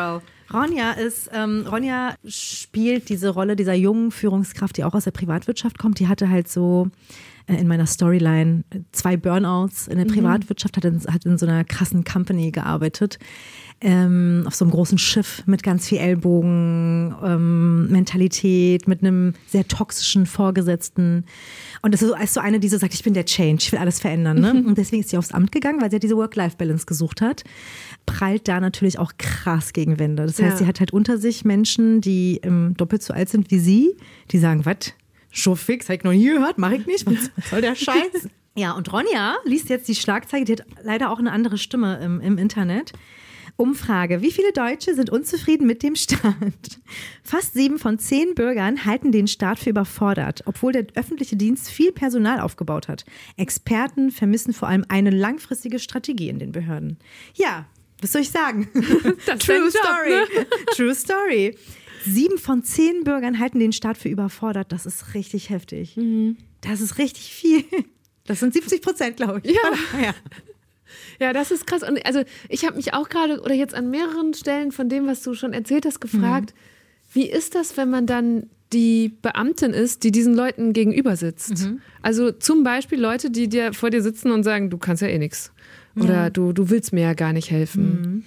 Ronja ist, ähm, Ronja spielt diese Rolle dieser jungen Führungskraft, die auch aus der Privatwirtschaft kommt. Die hatte halt so äh, in meiner Storyline zwei Burnouts in der Privatwirtschaft, hat in, hat in so einer krassen Company gearbeitet. Ähm, auf so einem großen Schiff mit ganz viel Ellbogen, ähm, Mentalität, mit einem sehr toxischen Vorgesetzten. Und das ist so, als so eine, die so sagt, ich bin der Change, ich will alles verändern. Ne? Und deswegen ist sie aufs Amt gegangen, weil sie halt diese Work-Life-Balance gesucht hat. Prallt da natürlich auch krass gegen Wände. Das heißt, ja. sie hat halt unter sich Menschen, die ähm, doppelt so alt sind wie sie, die sagen, was, schon fix, hab ich noch nie gehört, mach ich nicht, was, was soll der Scheiß? Ja, und Ronja liest jetzt die Schlagzeile, die hat leider auch eine andere Stimme im, im Internet. Umfrage. Wie viele Deutsche sind unzufrieden mit dem Staat? Fast sieben von zehn Bürgern halten den Staat für überfordert, obwohl der öffentliche Dienst viel Personal aufgebaut hat. Experten vermissen vor allem eine langfristige Strategie in den Behörden. Ja, was soll ich sagen? Das True ist Story. Job, ne? True Story. Sieben von zehn Bürgern halten den Staat für überfordert. Das ist richtig heftig. Mhm. Das ist richtig viel. Das sind siebzig Prozent, glaube ich. Ja. ja. Ja, das ist krass. Und also ich habe mich auch gerade oder jetzt an mehreren Stellen von dem, was du schon erzählt hast, gefragt, mhm. wie ist das, wenn man dann die Beamtin ist, die diesen Leuten gegenüber sitzt? Mhm. Also zum Beispiel Leute, die dir vor dir sitzen und sagen, du kannst ja eh nichts. Oder ja. du, du willst mir ja gar nicht helfen. Mhm.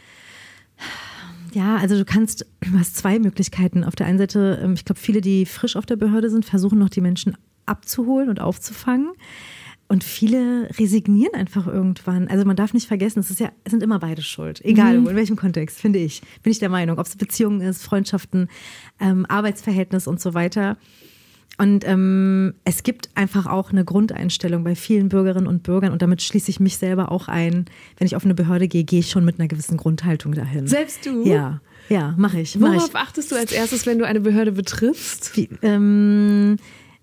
Ja, also du kannst, du hast zwei Möglichkeiten. Auf der einen Seite, ich glaube, viele, die frisch auf der Behörde sind, versuchen noch die Menschen abzuholen und aufzufangen. Und viele resignieren einfach irgendwann. Also man darf nicht vergessen, es ist ja, es sind immer beide schuld. Egal, mhm. in welchem Kontext, finde ich. Bin ich der Meinung. Ob es Beziehungen ist, Freundschaften, ähm, Arbeitsverhältnis und so weiter. Und ähm, es gibt einfach auch eine Grundeinstellung bei vielen Bürgerinnen und Bürgern. Und damit schließe ich mich selber auch ein. Wenn ich auf eine Behörde gehe, gehe ich schon mit einer gewissen Grundhaltung dahin. Selbst du? Ja, ja, mache ich. Mach Worauf ich. achtest du als erstes, wenn du eine Behörde betrittst? Wie, ähm...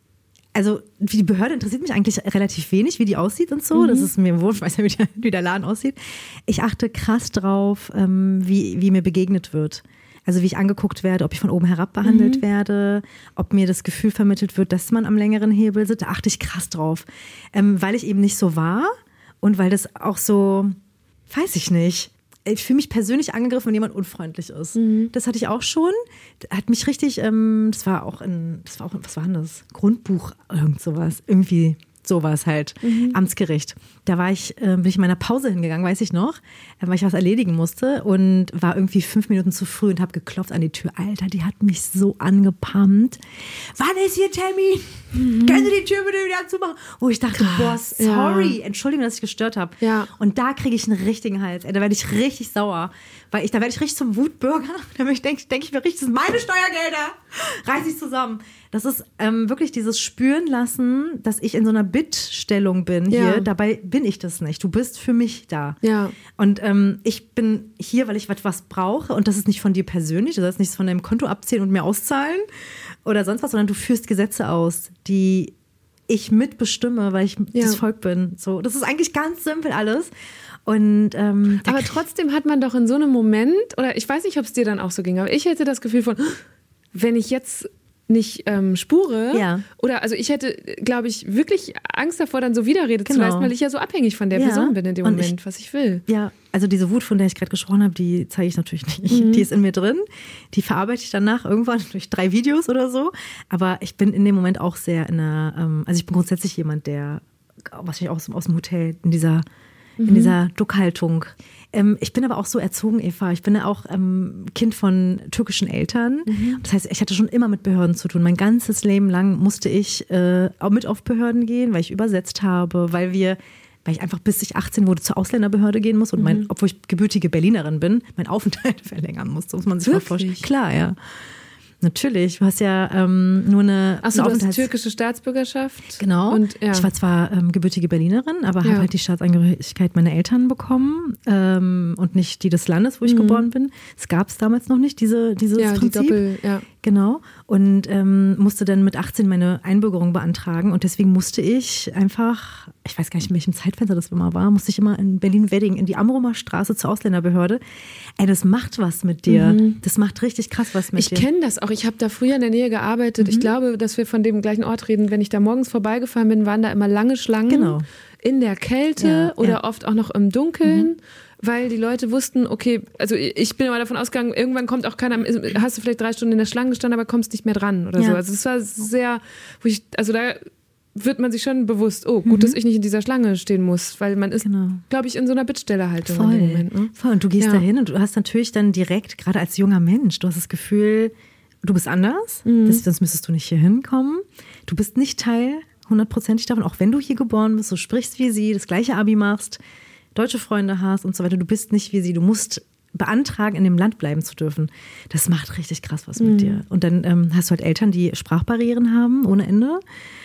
Also die Behörde interessiert mich eigentlich relativ wenig, wie die aussieht und so. Mhm. Das ist mir wurscht, ich weiß ja, wie der, wie der Laden aussieht. Ich achte krass drauf, ähm, wie, wie mir begegnet wird. Also wie ich angeguckt werde, ob ich von oben herab behandelt mhm. werde, ob mir das Gefühl vermittelt wird, dass man am längeren Hebel sitzt. Da achte ich krass drauf, ähm, weil ich eben nicht so war und weil das auch so, weiß ich nicht. Ich fühle mich persönlich angegriffen, wenn jemand unfreundlich ist. Mhm. Das hatte ich auch schon. Hat mich richtig, ähm, das war auch in, das war auch, was war denn das? Grundbuch, irgend sowas. Irgendwie sowas halt. Mhm. Amtsgericht. Da war ich, äh, bin ich in meiner Pause hingegangen, weiß ich noch, weil ich was erledigen musste und war irgendwie fünf Minuten zu früh und habe geklopft an die Tür. Alter, die hat mich so angepammt. Wann ist hier Termin? Mhm. Können Sie die Tür bitte wieder zumachen? Wo ich dachte, Krass, boah, sorry, ja. Entschuldigung, dass ich gestört habe. Ja. Und da kriege ich einen richtigen Hals. Ey, da werde ich richtig sauer. Weil ich, da werde ich richtig zum Wutbürger. Da denke denk ich mir richtig, das sind meine Steuergelder. Reiß ich zusammen. Das ist ähm, wirklich dieses Spüren lassen, dass ich in so einer Bittstellung bin hier. Ja. Dabei bin ich das nicht. Du bist für mich da. Ja. Und ähm, ich bin hier, weil ich was brauche. Und das ist nicht von dir persönlich. Du sollst nichts von deinem Konto abzählen und mir auszahlen oder sonst was, sondern du führst Gesetze aus, die ich mitbestimme, weil ich ja. das Volk bin. So, das ist eigentlich ganz simpel alles. Und, ähm, aber trotzdem hat man doch in so einem Moment, oder ich weiß nicht, ob es dir dann auch so ging, aber ich hätte das Gefühl von, wenn ich jetzt nicht ähm, spure, ja. oder also ich hätte, glaube ich, wirklich Angst davor, dann so Widerrede genau. zu leisten, weil ich ja so abhängig von der ja. Person bin in dem Und Moment, ich, was ich will. Ja, also diese Wut, von der ich gerade gesprochen habe, die zeige ich natürlich nicht. Mhm. Die ist in mir drin. Die verarbeite ich danach irgendwann durch drei Videos oder so. Aber ich bin in dem Moment auch sehr in einer, ähm, also ich bin grundsätzlich jemand, der, was ich aus, aus dem Hotel, in dieser in dieser Duckhaltung. Ähm, ich bin aber auch so erzogen, Eva. Ich bin ja auch ähm, Kind von türkischen Eltern. Mhm. Das heißt, ich hatte schon immer mit Behörden zu tun. Mein ganzes Leben lang musste ich äh, auch mit auf Behörden gehen, weil ich übersetzt habe, weil wir, weil ich einfach bis ich achtzehn wurde zur Ausländerbehörde gehen muss und mein, obwohl ich gebürtige Berlinerin bin, meinen Aufenthalt verlängern musste, muss man sich Wirklich? mal vorstellen. Klar, ja. Natürlich, du hast ja ähm, nur eine, Achso, eine du hast türkische Staatsbürgerschaft. Genau. Und, ja. Ich war zwar ähm, gebürtige Berlinerin, aber ja. habe halt die Staatsangehörigkeit meiner Eltern bekommen ähm, und nicht die des Landes, wo ich mhm. geboren bin. Es gab es damals noch nicht, diese, dieses ja, Prinzip. Die Doppel, ja. Genau. Und ähm, musste dann mit achtzehn meine Einbürgerung beantragen. Und deswegen musste ich einfach, ich weiß gar nicht, in welchem Zeitfenster das immer war, musste ich immer in Berlin-Wedding in die Amrumer Straße zur Ausländerbehörde. Ey, das macht was mit dir. Mhm. Das macht richtig krass was mit ich dir. Ich kenne das auch. Ich habe da früher in der Nähe gearbeitet. Mhm. Ich glaube, dass wir von dem gleichen Ort reden. Wenn ich da morgens vorbeigefahren bin, waren da immer lange Schlangen. Genau. In der Kälte ja, oder ja. oft auch noch im Dunkeln. Mhm. weil die Leute wussten, okay, also ich bin immer davon ausgegangen, irgendwann kommt auch keiner, hast du vielleicht drei Stunden in der Schlange gestanden, aber kommst nicht mehr dran oder ja. so. Also es war sehr, wo ich, also da wird man sich schon bewusst, oh, gut, mhm. dass ich nicht in dieser Schlange stehen muss, weil man ist, genau. glaube ich, in so einer Bittstellerhaltung Voll. in dem Moment. Ne? Voll, und du gehst ja. da hin und du hast natürlich dann direkt, gerade als junger Mensch, du hast das Gefühl, du bist anders, mhm. das, sonst müsstest du nicht hier hinkommen. Du bist nicht Teil hundertprozentig davon, auch wenn du hier geboren bist, so sprichst wie sie, das gleiche Abi machst, deutsche Freunde hast und so weiter. Du bist nicht wie sie, du musst beantragen, in dem Land bleiben zu dürfen. Das macht richtig krass was mit mhm. dir. Und dann ähm, hast du halt Eltern, die Sprachbarrieren haben, ohne Ende.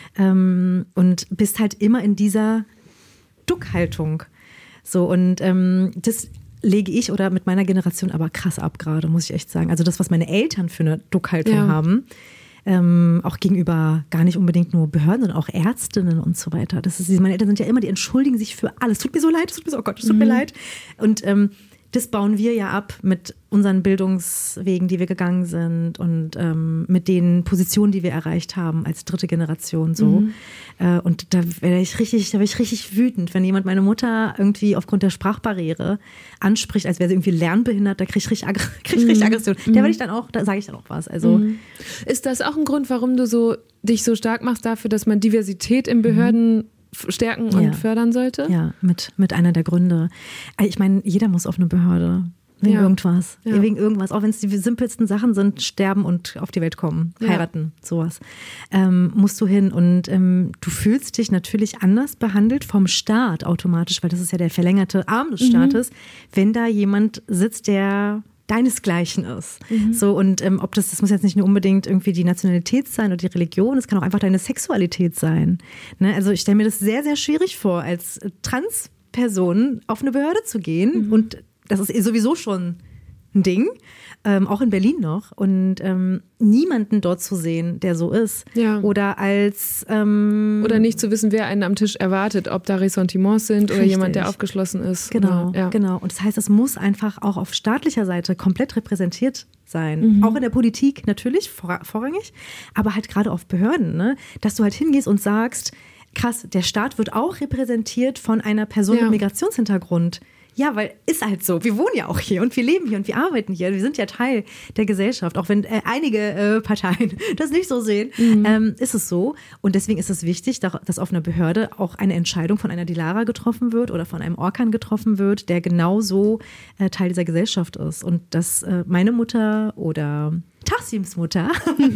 Ähm, und bist halt immer in dieser Duckhaltung. So, und ähm, das lege ich oder mit meiner Generation aber krass ab gerade, muss ich echt sagen. Also das, was meine Eltern für eine Duckhaltung ja. haben, Ähm, auch gegenüber gar nicht unbedingt nur Behörden, sondern auch Ärztinnen und so weiter. Das ist, meine Eltern sind ja immer, die entschuldigen sich für alles. Tut mir so leid, tut mir so, oh Gott, es tut mhm. mir leid. Und ähm, das bauen wir ja ab mit unseren Bildungswegen, die wir gegangen sind und ähm, mit den Positionen, die wir erreicht haben als dritte Generation so. Mhm. Äh, und da wäre ich richtig, da wäre ich richtig wütend, wenn jemand meine Mutter irgendwie aufgrund der Sprachbarriere anspricht, als wäre sie irgendwie lernbehindert, da kriege ich richtig, Aggr- krieg ich richtig mhm. Aggression. Da werde ich dann auch, da sage ich dann auch was. Also mhm. Ist das auch ein Grund, warum du so dich so stark machst dafür, dass man Diversität in Behörden mhm. stärken und ja. fördern sollte? Ja, mit, mit einer der Gründe. Ich meine, jeder muss auf eine Behörde. Wegen ja. irgendwas. Ja. Wegen irgendwas. Auch wenn es die simpelsten Sachen sind, sterben und auf die Welt kommen, ja. heiraten, sowas. Ähm, musst du hin. Und ähm, du fühlst dich natürlich anders behandelt vom Staat automatisch, weil das ist ja der verlängerte Arm des Staates, mhm. wenn da jemand sitzt, der deinesgleichen ist. Mhm. So, und ähm, ob das, das muss jetzt nicht nur unbedingt irgendwie die Nationalität sein oder die Religion, es kann auch einfach deine Sexualität sein. Ne? Also ich stelle mir das sehr, sehr schwierig vor, als Transperson auf eine Behörde zu gehen, mhm. und das ist sowieso schon ein Ding, ähm, auch in Berlin noch, und ähm, niemanden dort zu sehen, der so ist. Ja. Oder als ähm, oder nicht zu wissen, wer einen am Tisch erwartet, ob da Ressentiments sind oder richtig. Jemand, der aufgeschlossen ist. Genau, oder, ja. genau. Und das heißt, es muss einfach auch auf staatlicher Seite komplett repräsentiert sein. Mhm. Auch in der Politik natürlich, vor, vorrangig, aber halt gerade auf Behörden, ne? Dass du halt hingehst und sagst, krass, der Staat wird auch repräsentiert von einer Person ja. mit Migrationshintergrund. Ja, weil ist halt so. Wir wohnen ja auch hier und wir leben hier und wir arbeiten hier. Wir sind ja Teil der Gesellschaft, auch wenn äh, einige äh, Parteien das nicht so sehen, mhm. ähm, ist es so. Und deswegen ist es wichtig, dass auf einer Behörde auch eine Entscheidung von einer Dilara getroffen wird oder von einem Orkan getroffen wird, der genauso äh, Teil dieser Gesellschaft ist. Und dass äh, meine Mutter oder Tassims Mutter,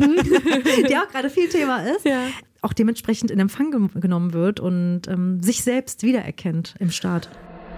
die auch gerade viel Thema ist, ja. auch dementsprechend in Empfang ge- genommen wird und ähm, sich selbst wiedererkennt im Staat.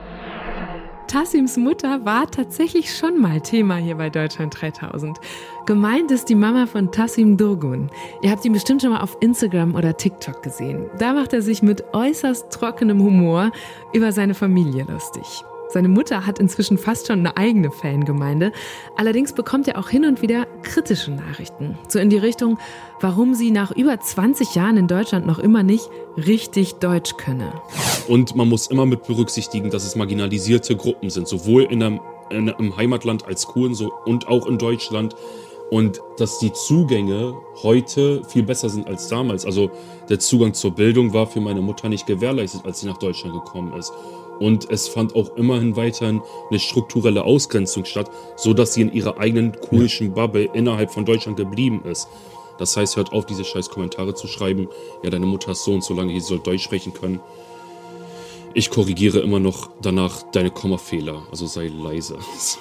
Tassims Mutter war tatsächlich schon mal Thema hier bei Deutschland dreitausend. Gemeint ist die Mama von Tassim Durgun. Ihr habt ihn bestimmt schon mal auf Instagram oder TikTok gesehen. Da macht er sich mit äußerst trockenem Humor über seine Familie lustig. Seine Mutter hat inzwischen fast schon eine eigene Fangemeinde. Allerdings bekommt er auch hin und wieder kritische Nachrichten. So in die Richtung, warum sie nach über zwanzig Jahren in Deutschland noch immer nicht richtig Deutsch könne. Und man muss immer mit berücksichtigen, dass es marginalisierte Gruppen sind, sowohl in einem, in, im Heimatland als Kurden so, und auch in Deutschland. Und dass die Zugänge heute viel besser sind als damals. Also der Zugang zur Bildung war für meine Mutter nicht gewährleistet, als sie nach Deutschland gekommen ist. Und es fand auch immerhin weiterhin eine strukturelle Ausgrenzung statt, sodass sie in ihrer eigenen kurischen Bubble innerhalb von Deutschland geblieben ist. Das heißt, hört auf, diese scheiß Kommentare zu schreiben. Ja, deine Mutter ist so und so lange hier, sie soll Deutsch sprechen können. Ich korrigiere immer noch danach deine Kommafehler, also sei leise.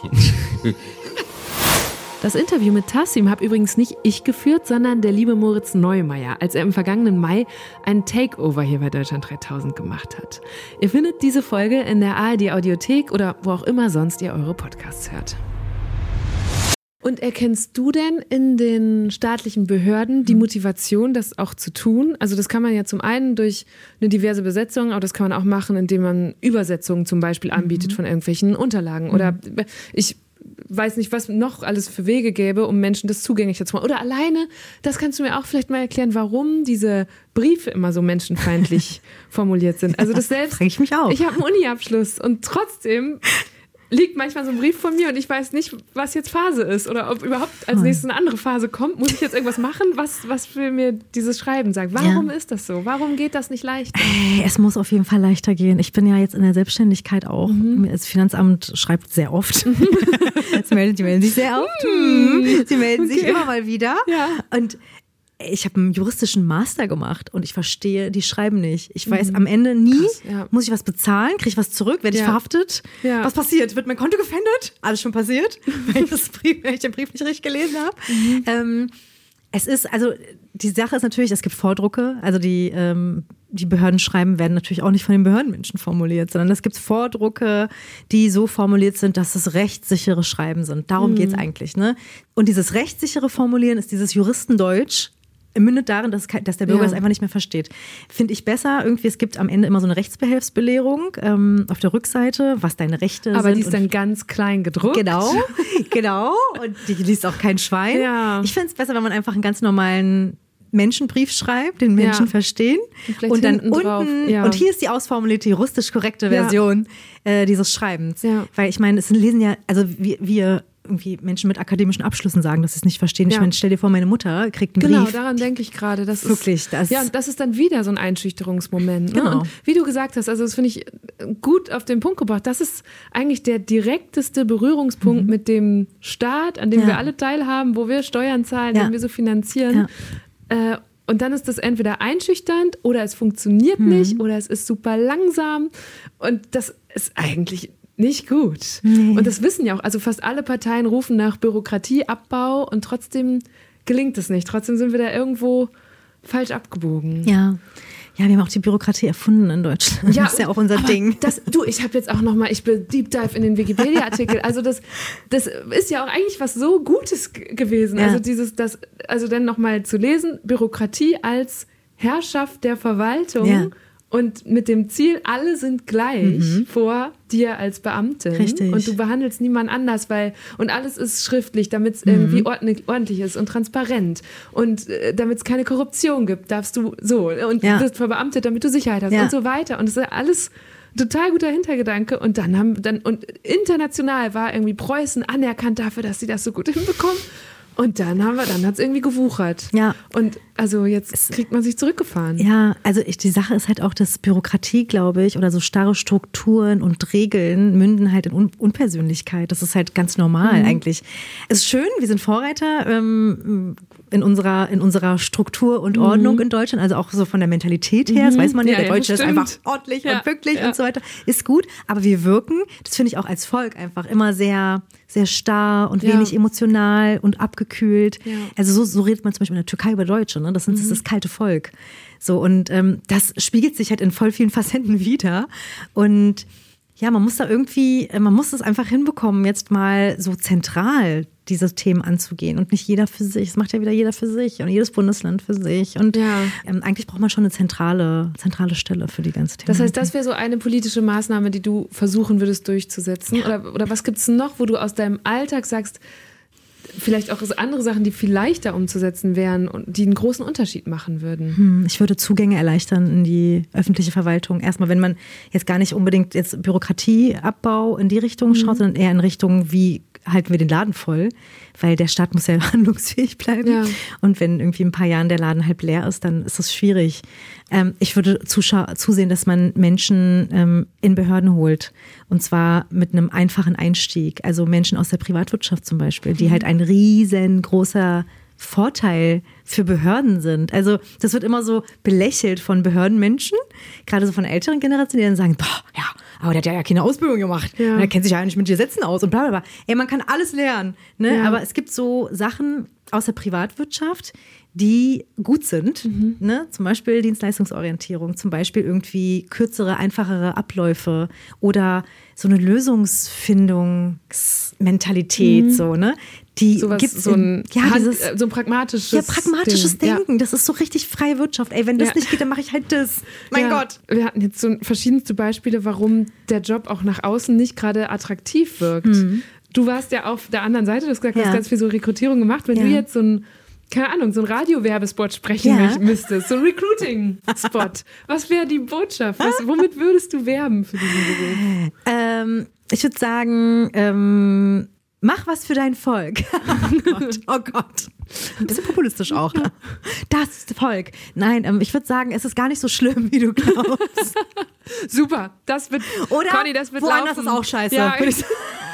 Das Interview mit Tassim habe übrigens nicht ich geführt, sondern der liebe Moritz Neumeier, als er im vergangenen Mai einen Takeover hier bei Deutschland dreitausend gemacht hat. Ihr findet diese Folge in der A R D-Audiothek oder wo auch immer sonst ihr eure Podcasts hört. Und erkennst du denn in den staatlichen Behörden die Motivation, das auch zu tun? Also das kann man ja zum einen durch eine diverse Besetzung, aber das kann man auch machen, indem man Übersetzungen zum Beispiel anbietet mhm. von irgendwelchen Unterlagen. Mhm. Oder ich weiß nicht, was noch alles für Wege gäbe, um Menschen das zugänglicher zu machen. Oder alleine, das kannst du mir auch vielleicht mal erklären, warum diese Briefe immer so menschenfeindlich formuliert sind. Also das selbst. Frag ich mich auch. Ich habe einen Uni-Abschluss und trotzdem liegt manchmal so ein Brief von mir und ich weiß nicht, was jetzt Phase ist oder ob überhaupt als nächstes eine andere Phase kommt. Muss ich jetzt irgendwas machen? Was, was will mir dieses Schreiben sagen? Warum ja. ist das so? Warum geht das nicht leichter? Ey, es muss auf jeden Fall leichter gehen. Ich bin ja jetzt in der Selbstständigkeit auch. Mhm. Das Finanzamt schreibt sehr oft. Mhm. Sie melden, die melden sich sehr oft. Mhm. Sie melden okay. sich immer mal wieder. Ja. Und ich habe einen juristischen Master gemacht und ich verstehe, die schreiben nicht. Ich weiß mhm. am Ende nie, Krass, ja. muss ich was bezahlen, kriege ich was zurück, werde ich ja. verhaftet? Ja. Was passiert? Wird mein Konto gefändet? Alles schon passiert, weil ich, das Brief, weil ich den Brief nicht richtig gelesen habe. Mhm. Ähm, es ist, also die Sache ist natürlich, es gibt Vordrucke, also die, ähm, die Behördenschreiben werden natürlich auch nicht von den Behördenmenschen formuliert, sondern es gibt Vordrucke, die so formuliert sind, dass es rechtssichere Schreiben sind. Darum mhm. geht's eigentlich, ne? Und dieses rechtssichere Formulieren ist dieses Juristendeutsch, mündet darin, dass, dass der Bürger es ja. einfach nicht mehr versteht. Finde ich besser. Irgendwie, es gibt am Ende immer so eine Rechtsbehelfsbelehrung ähm, auf der Rückseite, was deine Rechte Aber sind. Aber die ist dann ganz klein gedruckt. Genau, genau. Und die liest auch kein Schwein. Ja. Ich finde es besser, wenn man einfach einen ganz normalen Menschenbrief schreibt, den Menschen ja. verstehen. Und, und dann unten, drauf. Ja. und hier ist die ausformulierte, juristisch korrekte Version ja. äh, dieses Schreibens. Ja. Weil ich meine, es lesen ja, also wir, wir irgendwie Menschen mit akademischen Abschlüssen sagen, dass sie es nicht verstehen. Ich ja. meine, stell dir vor, meine Mutter kriegt einen genau, Brief. Genau, daran denke ich gerade. Das Wirklich. Ist, das ja, und das ist dann wieder so ein Einschüchterungsmoment. Ne? Genau. Und wie du gesagt hast, also das finde ich gut auf den Punkt gebracht. Das ist eigentlich der direkteste Berührungspunkt mhm. mit dem Staat, an dem ja. wir alle teilhaben, wo wir Steuern zahlen, ja. den wir so finanzieren. Ja. Äh, Und dann ist das entweder einschüchternd oder es funktioniert mhm. nicht oder es ist super langsam. Und das ist eigentlich nicht gut. Nee. Und das wissen ja auch, also fast alle Parteien rufen nach Bürokratieabbau und trotzdem gelingt es nicht. Trotzdem sind wir da irgendwo falsch abgebogen. Ja. Ja, wir haben auch die Bürokratie erfunden in Deutschland. Ja, das ist ja auch unser Ding. Das, du, ich habe jetzt auch nochmal, ich bin Deep Dive in den Wikipedia-Artikel. Also das, das ist ja auch eigentlich was so Gutes g- gewesen. Ja. Also dieses, das, also dann nochmal zu lesen, Bürokratie als Herrschaft der Verwaltung. Ja. Und mit dem Ziel, alle sind gleich mhm. vor dir als Beamtin. Richtig. Und du behandelst niemand anders, weil, und alles ist schriftlich, damit es mhm. irgendwie ordentlich, ordentlich ist und transparent. Und äh, damit es keine Korruption gibt, darfst du so. Und ja. du wirst verbeamtet, damit du Sicherheit hast ja. und so weiter. Und das ist alles total guter Hintergedanke. Und dann haben, dann, und international war irgendwie Preußen anerkannt dafür, dass sie das so gut hinbekommen. Und dann haben wir, dann hat es irgendwie gewuchert. Ja. Und also jetzt kriegt man sich zurückgefahren. Ja, also ich, die Sache ist halt auch, dass Bürokratie, glaube ich, oder so starre Strukturen und Regeln münden halt in Un- Unpersönlichkeit. Das ist halt ganz normal mhm. eigentlich. Es ist schön, wir sind Vorreiter ähm, in unserer, in unserer Struktur und Ordnung mhm. in Deutschland, also auch so von der Mentalität her. Das weiß man ja, ja der Deutsche ist einfach ordentlich ja. und pünktlich ja. und so weiter. Ist gut, aber wir wirken, das finde ich auch als Volk einfach immer sehr, sehr starr und wenig ja. emotional und abgekühlt. Ja. Also so, so redet man zum Beispiel in der Türkei über Deutsche, ne? Das ist mhm. das kalte Volk. So, und ähm, das spiegelt sich halt in voll vielen Facetten wieder. Und ja, man muss da irgendwie, man muss es einfach hinbekommen, jetzt mal so zentral diese Themen anzugehen und nicht jeder für sich. Es macht ja wieder jeder für sich und jedes Bundesland für sich. Und ja. ähm, eigentlich braucht man schon eine zentrale, zentrale Stelle für die ganze Themen. Das heißt, das wäre so eine politische Maßnahme, die du versuchen würdest durchzusetzen? Ja. Oder, oder was gibt es noch, wo du aus deinem Alltag sagst, vielleicht auch andere Sachen, die viel leichter umzusetzen wären und die einen großen Unterschied machen würden? Hm, ich würde Zugänge erleichtern in die öffentliche Verwaltung. Erstmal, wenn man jetzt gar nicht unbedingt jetzt Bürokratieabbau in die Richtung schaut, mhm. sondern eher in Richtung, wie halten wir den Laden voll, weil der Staat muss ja handlungsfähig bleiben. Ja. Und wenn irgendwie in ein paar Jahren der Laden halb leer ist, dann ist das schwierig. Ähm, ich würde zuscha- zusehen, dass man Menschen ähm, in Behörden holt. Und zwar mit einem einfachen Einstieg. Also Menschen aus der Privatwirtschaft zum Beispiel, die mhm. halt ein riesengroßer Vorteil für Behörden sind. Also das wird immer so belächelt von Behördenmenschen, gerade so von älteren Generationen, die dann sagen, boah, ja, aber der hat ja keine Ausbildung gemacht. Ja. Der kennt sich ja nicht mit Gesetzen aus und bla bla bla. Ey, man kann alles lernen. Ne? Ja. Aber es gibt so Sachen aus der Privatwirtschaft, die gut sind. Mhm. Ne? Zum Beispiel Dienstleistungsorientierung, zum Beispiel irgendwie kürzere, einfachere Abläufe oder so eine Lösungsfindungsmentalität, mhm. so, ne? Die so gibt's so ein, in, ja, Hand, dieses, so ein pragmatisches, ja, pragmatisches Ding. Denken. Ja. Das ist so richtig freie Wirtschaft. Ey, wenn das ja. nicht geht, dann mache ich halt das. Mein ja. Gott. Wir hatten jetzt so verschiedenste Beispiele, warum der Job auch nach außen nicht gerade attraktiv wirkt. Mhm. Du warst ja auf der anderen Seite, du hast gesagt, du ja. hast ganz viel so Rekrutierung gemacht. Wenn ja. du jetzt so ein keine Ahnung, so ein Radiowerbespot sprechen Ja. müsstest, so ein Recruiting-Spot. Was wäre die Botschaft? Was, womit würdest du werben für diesen Beruf? Ähm, ich würde sagen, ähm, mach was für dein Volk. Oh Gott, oh Gott. Ein bisschen populistisch auch. Das Volk. Nein, ähm, ich würde sagen, es ist gar nicht so schlimm, wie du glaubst. Super, das wird, Oder Conny, das wird woanders laufen. ist auch scheiße. Ja, würde ich sagen.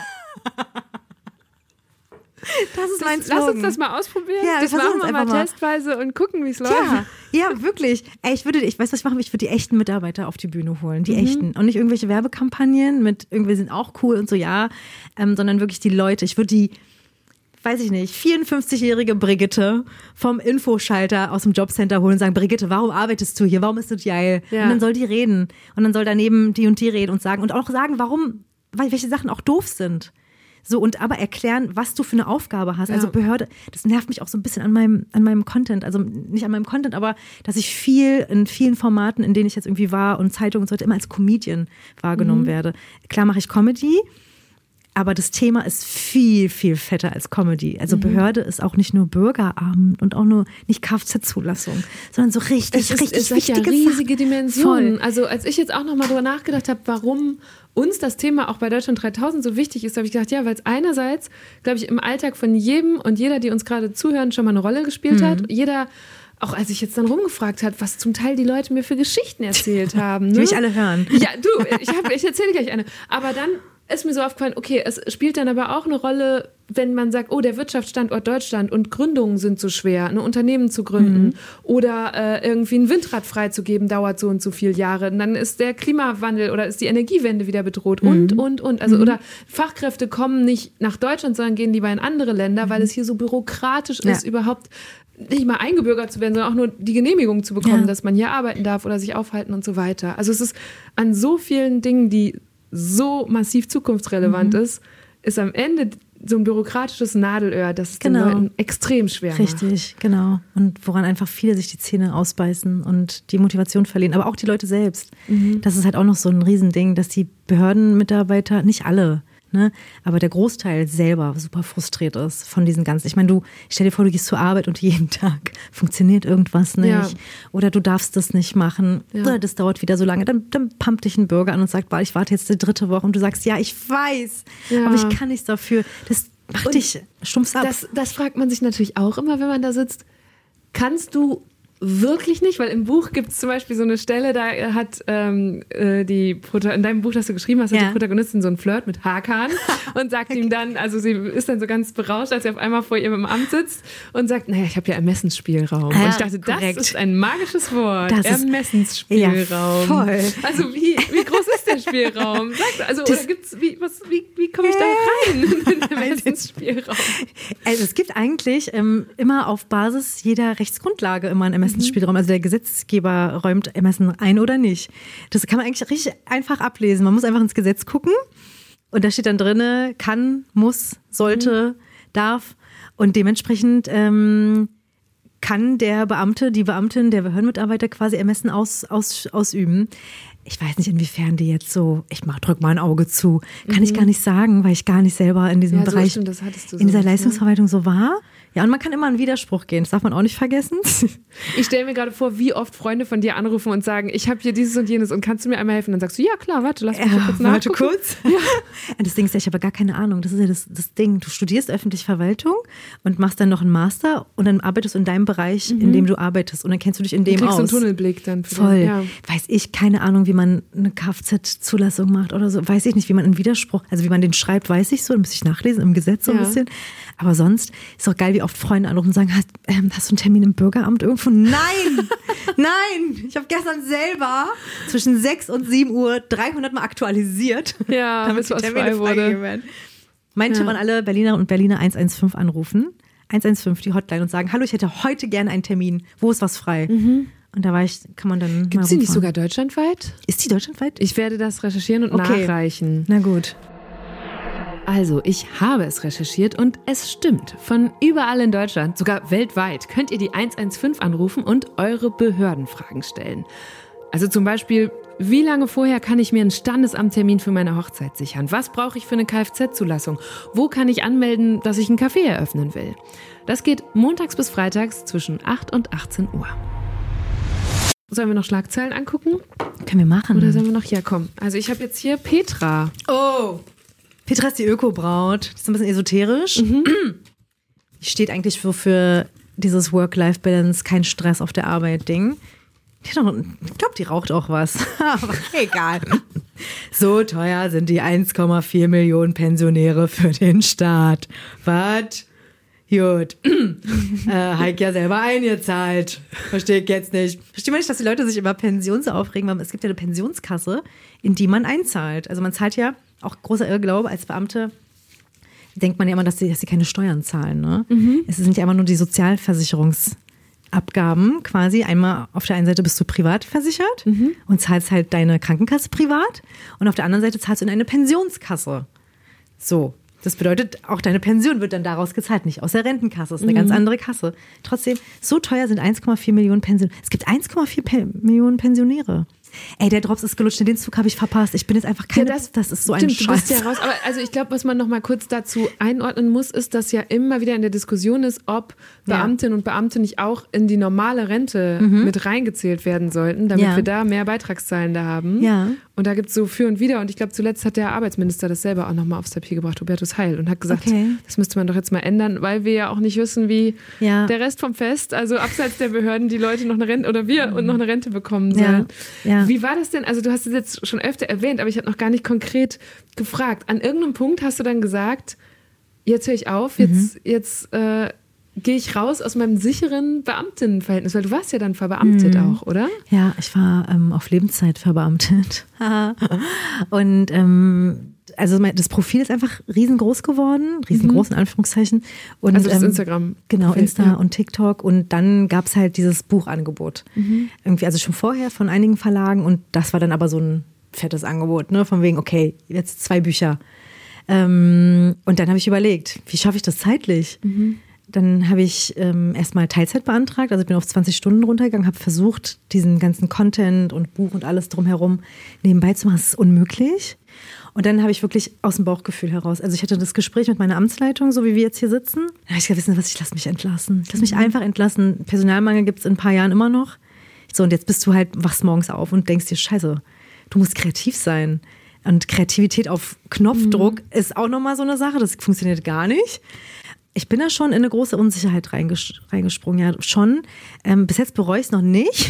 Das ist mein Slogan. Lass uns das mal ausprobieren. Ja, wir das versuchen machen wir es mal einfach mal. testweise und gucken, wie es läuft. Ja, ja, wirklich. Ey, ich würde, ich weiß, was ich mache, ich würde die echten Mitarbeiter auf die Bühne holen, die Mhm. echten. Und nicht irgendwelche Werbekampagnen mit, irgendwie sind auch cool und so, ja, ähm, sondern wirklich die Leute. Ich würde die, weiß ich nicht, vierundfünfzigjährige Brigitte vom Infoschalter aus dem Jobcenter holen und sagen, Brigitte, warum arbeitest du hier? Warum ist das geil? Ja. Und dann soll die reden. Und dann soll daneben die und die reden und sagen und auch sagen, warum, weil welche Sachen auch doof sind. So, und aber erklären, was du für eine Aufgabe hast. Ja. Also Behörde, das nervt mich auch so ein bisschen an meinem, an meinem Content. Also nicht an meinem Content, aber dass ich viel in vielen Formaten, in denen ich jetzt irgendwie war und Zeitungen und so weiter, immer als Comedian wahrgenommen Mhm. werde. Klar mache ich Comedy, aber das Thema ist viel, viel fetter als Comedy. Also Mhm. Behörde ist auch nicht nur Bürgeramt und auch nur nicht Kfz-Zulassung, sondern so richtig, Es, ist, richtig es hat ja wichtige riesige Sachen. Dimensionen. Voll. Also als ich jetzt auch nochmal drüber nachgedacht habe, warum uns das Thema auch bei Deutschland dreitausend so wichtig ist, habe ich gedacht, ja, weil es einerseits, glaube ich, im Alltag von jedem und jeder, die uns gerade zuhören, schon mal eine Rolle gespielt hat. Jeder, auch als ich jetzt dann rumgefragt habe, was zum Teil die Leute mir für Geschichten erzählt haben. Ne? Die will ich alle hören. Ja, du, ich, hab- ich erzähle gleich eine. Aber dann ist mir so aufgefallen, okay, es spielt dann aber auch eine Rolle, wenn man sagt, oh, der Wirtschaftsstandort Deutschland und Gründungen sind so schwer, ein Unternehmen zu gründen oder äh, irgendwie ein Windrad freizugeben, dauert so und so viele Jahre. Und dann ist der Klimawandel oder ist die Energiewende wieder bedroht und, und, und. Also, oder Fachkräfte kommen nicht nach Deutschland, sondern gehen lieber in andere Länder, weil es hier so bürokratisch ist, Ja. überhaupt nicht mal eingebürgert zu werden, sondern auch nur die Genehmigung zu bekommen, Ja. dass man hier arbeiten darf oder sich aufhalten und so weiter. Also es ist an so vielen Dingen, die so massiv zukunftsrelevant Mhm. ist, ist am Ende so ein bürokratisches Nadelöhr, das es Genau. den Leuten extrem schwer macht. Richtig, genau. Und woran einfach viele sich die Zähne ausbeißen und die Motivation verlieren. Aber auch die Leute selbst. Das ist halt auch noch so ein Riesending, dass die Behördenmitarbeiter, nicht alle, ne, aber der Großteil selber super frustriert ist von diesen ganzen. Ich meine, du stell dir vor, du gehst zur Arbeit und jeden Tag funktioniert irgendwas nicht. Ja. Oder du darfst das nicht machen. Ja. Oder das dauert wieder so lange. Dann, dann pumpt dich ein Bürger an und sagt, boah, ich warte jetzt die dritte Woche. Und du sagst, ja, ich weiß, Ja. aber ich kann nichts dafür. Das macht Und dich stumpfst ab. Das, das fragt man sich natürlich auch immer, wenn man da sitzt. Kannst du wirklich nicht? Weil im Buch gibt es zum Beispiel so eine Stelle, da hat ähm, äh, die Prota- in deinem Buch, das du geschrieben hast, hat Ja. die Protagonistin so einen Flirt mit Hakan und sagt ihm dann, also sie ist dann so ganz berauscht, als sie auf einmal vor ihm im Amt sitzt und sagt, naja, ich habe ja Ermessensspielraum. Ja, und ich dachte, korrekt. das ist ein magisches Wort. Das ist- Ermessensspielraum. Ja, voll. Also wie, wie groß ist der Spielraum? Sag, also oder gibt's, wie, was, wie, wie komme ich da rein in den Ermessensspielraum? Also es gibt eigentlich ähm, immer auf Basis jeder Rechtsgrundlage immer einen Ermessensspielraum. Also der Gesetzgeber räumt Ermessen ein oder nicht. Das kann man eigentlich richtig einfach ablesen. Man muss einfach ins Gesetz gucken und da steht dann drinne, kann, muss, sollte, darf und dementsprechend ähm, kann der Beamte, die Beamtin, der Behördenmitarbeiter quasi Ermessen aus, aus, ausüben. Ich weiß nicht, inwiefern die jetzt so, ich mach, drück mal ein Auge zu, kann ich gar nicht sagen, weil ich gar nicht selber in diesem Ja, so Bereich, stimmt, das hattest du in dieser so, ne? Leistungsverwaltung so war. Ja, und man kann immer einen Widerspruch gehen, das darf man auch nicht vergessen. Ich stelle mir gerade vor, wie oft Freunde von dir anrufen und sagen, ich habe hier dieses und jenes und kannst du mir einmal helfen? Und dann sagst du, ja klar, warte, lass mich mal kurz warte nachgucken. kurz. Und das Ding ist ja, ich habe gar keine Ahnung. Das ist ja das, das Ding. Du studierst öffentliche Verwaltung und machst dann noch einen Master und dann arbeitest du in deinem Bereich, in dem du arbeitest. Und dann kennst du dich in Du dem kriegst so einen aus. Tunnelblick dann. Für Voll. Den, ja. Weiß ich, keine Ahnung, wie man eine Kfz-Zulassung macht oder so. Weiß ich nicht, wie man einen Widerspruch, also wie man den schreibt, weiß ich so. Da müsste ich nachlesen im Gesetz so ein Ja. bisschen. Aber sonst ist auch geil, wie oft Freunde anrufen und sagen, hast, ähm, hast du einen Termin im Bürgeramt irgendwo? Nein! Nein! Ich habe gestern selber zwischen sechs und sieben Uhr dreihundert Mal aktualisiert. Ja, bis was frei wurde. freigegeben werden. Mein Ja. Tipp an alle Berliner und Berliner eins eins fünf anrufen. eins eins fünf, die Hotline, und sagen, hallo, ich hätte heute gerne einen Termin. Wo ist was frei? Und da war ich, kann man dann Gibt mal es die nicht rumfahren. sogar deutschlandweit? Ist die deutschlandweit? Ich werde das recherchieren und Okay. nachreichen. Na gut. Also, ich habe es recherchiert und es stimmt. Von überall in Deutschland, sogar weltweit, könnt ihr die eins eins fünf anrufen und eure Behördenfragen stellen. Also zum Beispiel, wie lange vorher kann ich mir einen Standesamttermin für meine Hochzeit sichern? Was brauche ich für eine Kfz-Zulassung? Wo kann ich anmelden, dass ich ein Café eröffnen will? Das geht montags bis freitags zwischen acht und achtzehn Uhr. Sollen wir noch Schlagzeilen angucken? Können wir machen. Oder sollen wir noch hier kommen? Also ich habe jetzt hier Petra. Oh, Petra ist die Öko-Braut. Das ist ein bisschen esoterisch. Mhm. Die steht eigentlich für, für dieses Work-Life-Balance, kein Stress auf der Arbeit-Ding. Ich glaube, die raucht auch was. Aber egal. So teuer sind die eins Komma vier Millionen Pensionäre für den Staat. Was? Gut. äh, Heike ja selber eingezahlt. Verstehe ich jetzt nicht. Verstehe man nicht, dass die Leute sich über Pension so aufregen, weil es gibt ja eine Pensionskasse, in die man einzahlt. Also man zahlt ja, auch großer Irrglaube, als Beamte denkt man ja immer, dass sie, dass sie keine Steuern zahlen. Ne? Mhm. Es sind ja immer nur die Sozialversicherungs- Abgaben quasi. Einmal auf der einen Seite bist du privat versichert mhm. und zahlst halt deine Krankenkasse privat und auf der anderen Seite zahlst du in eine Pensionskasse. So, das bedeutet, auch deine Pension wird dann daraus gezahlt, nicht aus der Rentenkasse. Das ist eine mhm. ganz andere Kasse. Trotzdem, so teuer sind eins Komma vier Millionen Pensionäre. Es gibt eins Komma vier Pe- Millionen Pensionäre. Ey, der Drops ist gelutscht, den Zug habe ich verpasst. Ich bin jetzt einfach keine, ja, das, das ist so stimmt, ein Scheiß. Du bist ja raus. Aber also ich glaube, was man noch mal kurz dazu einordnen muss, ist, dass ja immer wieder in der Diskussion ist, ob Beamtinnen ja. und Beamte nicht auch in die normale Rente mhm. mit reingezählt werden sollten, damit ja. wir da mehr Beitragszahlende haben. Ja. Und da gibt es so für und wider. Und ich glaube, zuletzt hat der Arbeitsminister das selber auch noch mal aufs Tapet gebracht, Hubertus Heil, und hat gesagt, okay. das müsste man doch jetzt mal ändern, weil wir ja auch nicht wissen, wie ja. der Rest vom Fest, also abseits der Behörden, die Leute noch eine Rente oder wir und noch eine Rente bekommen sollen. Ja. Ja. Wie war das denn? Also du hast es jetzt schon öfter erwähnt, aber ich habe noch gar nicht konkret gefragt. An irgendeinem Punkt hast du dann gesagt, jetzt höre ich auf, jetzt, mhm. jetzt äh, gehe ich raus aus meinem sicheren Beamtinnenverhältnis, weil du warst ja dann verbeamtet mhm. auch, oder? Ja, ich war ähm, auf Lebenszeit verbeamtet. Und ähm, also mein, das Profil ist einfach riesengroß geworden, riesengroß in Anführungszeichen. Und, also das ähm, Instagram. Genau, Profil, Insta ja. und TikTok. Und dann gab es halt dieses Buchangebot. Mhm. Irgendwie, also schon vorher von einigen Verlagen. Und das war dann aber so ein fettes Angebot, ne? Von wegen, okay, jetzt zwei Bücher. Ähm, und dann habe ich überlegt, wie schaffe ich das zeitlich? Mhm. Dann habe ich ähm, erstmal Teilzeit beantragt, also ich bin auf zwanzig Stunden runtergegangen, habe versucht, diesen ganzen Content und Buch und alles drumherum nebenbei zu machen. Das ist unmöglich. Und dann habe ich wirklich aus dem Bauchgefühl heraus, also ich hatte das Gespräch mit meiner Amtsleitung, so wie wir jetzt hier sitzen. Da habe ich gesagt, wissen Sie was, ich lasse mich entlassen. Ich lasse mich mhm. einfach entlassen. Personalmangel gibt es in ein paar Jahren immer noch. So, und jetzt bist du halt, wachst morgens auf und denkst dir, scheiße, du musst kreativ sein. Und Kreativität auf Knopfdruck mhm. ist auch nochmal so eine Sache, das funktioniert gar nicht. Ich bin da schon in eine große Unsicherheit reinges- reingesprungen, ja schon. Ähm, bis jetzt bereue ich es noch nicht.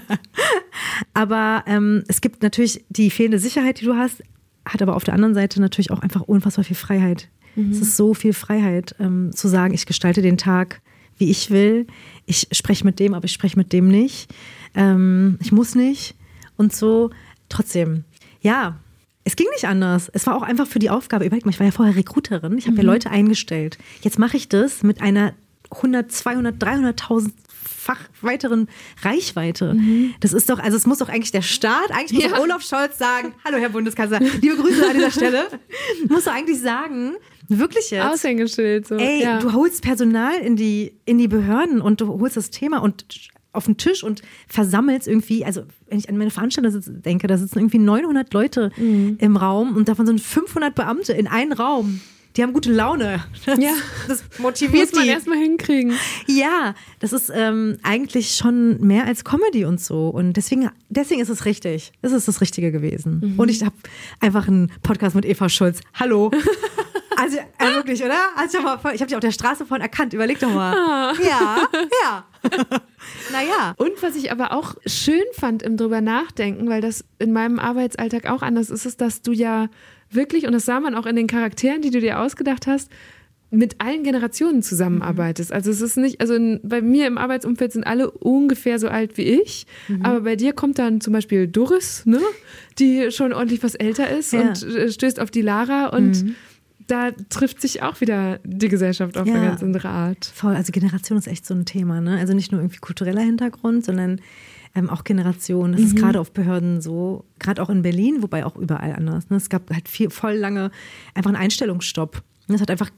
Aber ähm, es gibt natürlich die fehlende Sicherheit, die du hast, hat aber auf der anderen Seite natürlich auch einfach unfassbar viel Freiheit. Mhm. Es ist so viel Freiheit, ähm, zu sagen, ich gestalte den Tag, wie ich will. Ich spreche mit dem, aber ich spreche mit dem nicht. Ähm, ich muss nicht und so. Trotzdem, ja, es ging nicht anders. Es war auch einfach für die Aufgabe, überleg mal, ich war ja vorher Recruiterin, ich habe mhm. ja Leute eingestellt. Jetzt mache ich das mit einer hundert, zweihundert, dreihunderttausend-fach weiteren Reichweite. Mhm. Das ist doch, also es muss doch eigentlich der Staat, eigentlich muss ja. Olaf Scholz sagen, hallo Herr Bundeskanzler, liebe Grüße an dieser Stelle, muss doch eigentlich sagen, wirklich jetzt. Aushängeschild. So. Ey, ja. du holst Personal in die, in die Behörden und du holst das Thema und auf den Tisch und versammelst irgendwie, also wenn ich an meine Veranstaltung denke, da sitzen irgendwie neunhundert Leute mhm. im Raum und davon sind fünfhundert Beamte in einem Raum. Die haben gute Laune. Das, ja. das motiviert muss man die. erstmal hinkriegen. Ja, das ist ähm, eigentlich schon mehr als Comedy und so. Und deswegen, deswegen ist es richtig. Es ist das Richtige gewesen. Mhm. Und ich habe einfach einen Podcast mit Eva Schulz. Hallo. Also äh, wirklich, oder? Also ich habe hab dich auf der Straße vorhin erkannt. Überleg doch mal. Ah. Ja, ja. Naja. Und was ich aber auch schön fand im drüber nachdenken, weil das in meinem Arbeitsalltag auch anders ist, ist, dass du ja wirklich, und das sah man auch in den Charakteren, die du dir ausgedacht hast, mit allen Generationen zusammenarbeitest. Also es ist nicht, also in, bei mir im Arbeitsumfeld sind alle ungefähr so alt wie ich, mhm. aber bei dir kommt dann zum Beispiel Doris, ne, die schon ordentlich was älter ist ja. und stößt auf die Lara und mhm. da trifft sich auch wieder die Gesellschaft auf ja, eine ganz andere Art. Voll, also Generation ist echt so ein Thema, ne? Also nicht nur irgendwie kultureller Hintergrund, sondern ähm, auch Generation. Das mhm. ist gerade auf Behörden so, gerade auch in Berlin, wobei auch überall anders. Ne? Es gab halt viel, voll lange einfach einen Einstellungsstopp. Das hat einfach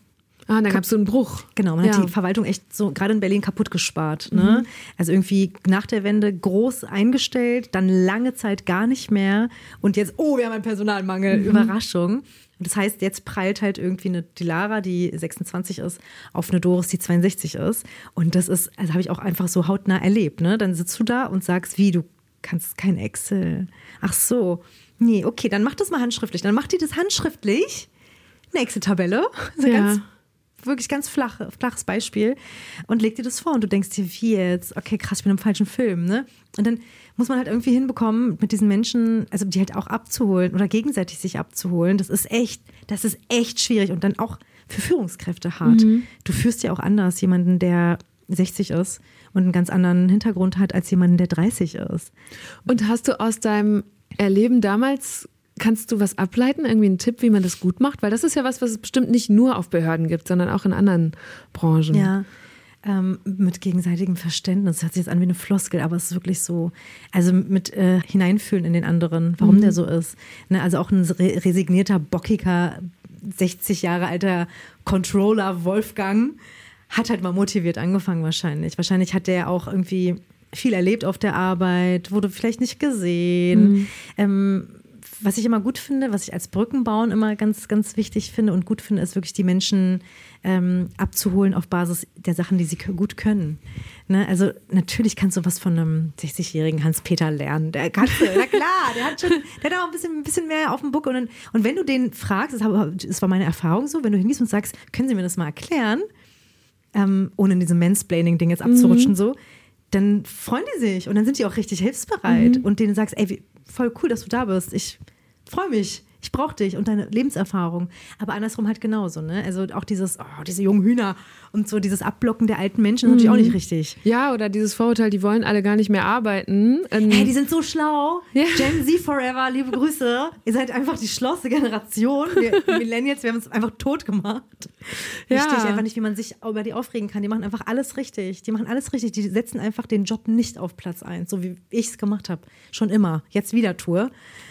Ah, dann gab es so einen Bruch. Genau, man ja. hat die Verwaltung echt so gerade in Berlin kaputt gespart. Ne? Mhm. Also irgendwie nach der Wende groß eingestellt, dann lange Zeit gar nicht mehr und jetzt, oh, wir haben einen Personalmangel, mhm. Überraschung. Und das heißt, jetzt prallt halt irgendwie eine Dilara, die sechsundzwanzig ist, auf eine Doris, die zweiundsechzig ist. Und das ist, also habe ich auch einfach so hautnah erlebt. Ne? Dann sitzt du da und sagst, wie, du kannst kein Excel. Ach so, nee, okay, dann mach das mal handschriftlich. Dann macht die das handschriftlich, eine Excel-Tabelle, also ja. ganz wirklich ganz flach, flaches Beispiel und leg dir das vor und du denkst dir, wie jetzt? Okay, krass, ich bin im falschen Film, ne? Und dann muss man halt irgendwie hinbekommen, mit diesen Menschen, also die halt auch abzuholen oder gegenseitig sich abzuholen. Das ist echt, das ist echt schwierig und dann auch für Führungskräfte hart. Mhm. Du führst ja auch anders jemanden, der sechzig ist und einen ganz anderen Hintergrund hat als jemanden, der dreißig ist. Und hast du aus deinem Erleben damals Kannst du was ableiten, irgendwie einen Tipp, wie man das gut macht? Weil das ist ja was, was es bestimmt nicht nur auf Behörden gibt, sondern auch in anderen Branchen. Ja, ähm, mit gegenseitigem Verständnis. Das hört sich jetzt an wie eine Floskel, aber es ist wirklich so. Also mit äh, hineinfühlen in den anderen, warum mhm. der so ist. Ne, also auch ein re- resignierter, bockiger, sechzig Jahre alter Controller Wolfgang hat halt mal motiviert angefangen wahrscheinlich. Wahrscheinlich hat der auch irgendwie viel erlebt auf der Arbeit, wurde vielleicht nicht gesehen. Mhm. Ähm, Was ich immer gut finde, was ich als Brückenbauen immer ganz, ganz wichtig finde und gut finde, ist wirklich die Menschen ähm, abzuholen auf Basis der Sachen, die sie k- gut können. Ne? Also natürlich kannst du was von einem sechzigjährigen Hans-Peter lernen. Der kannst du, na klar, der hat schon, der hat auch ein bisschen, ein bisschen mehr auf dem Buckel. Und, und wenn du den fragst, das, hab, das war meine Erfahrung so, wenn du hingehst und sagst, können Sie mir das mal erklären, ähm, ohne in diesem Mansplaining-Ding jetzt abzurutschen, mhm. so, dann freuen die sich und dann sind die auch richtig hilfsbereit. Mhm. Und denen sagst, ey, wie, voll cool, dass du da bist. Ich freue mich. Ich brauche dich und deine Lebenserfahrung. Aber andersrum halt genauso, ne? Also auch dieses, oh, diese jungen Hühner und so dieses Abblocken der alten Menschen ist natürlich auch nicht richtig. Ja, oder dieses Vorurteil, die wollen alle gar nicht mehr arbeiten. Ähm hey, die sind so schlau. Ja. Gen Z forever, liebe Grüße. Ihr seid einfach die schlauste Generation. Wir Millennials, wir haben uns einfach tot gemacht. Ich ja. verstehe einfach nicht, wie man sich über die aufregen kann. Die machen einfach alles richtig. Die machen alles richtig. Die setzen einfach den Job nicht auf Platz eins, so wie ich es gemacht habe. Schon immer. Jetzt wieder tue.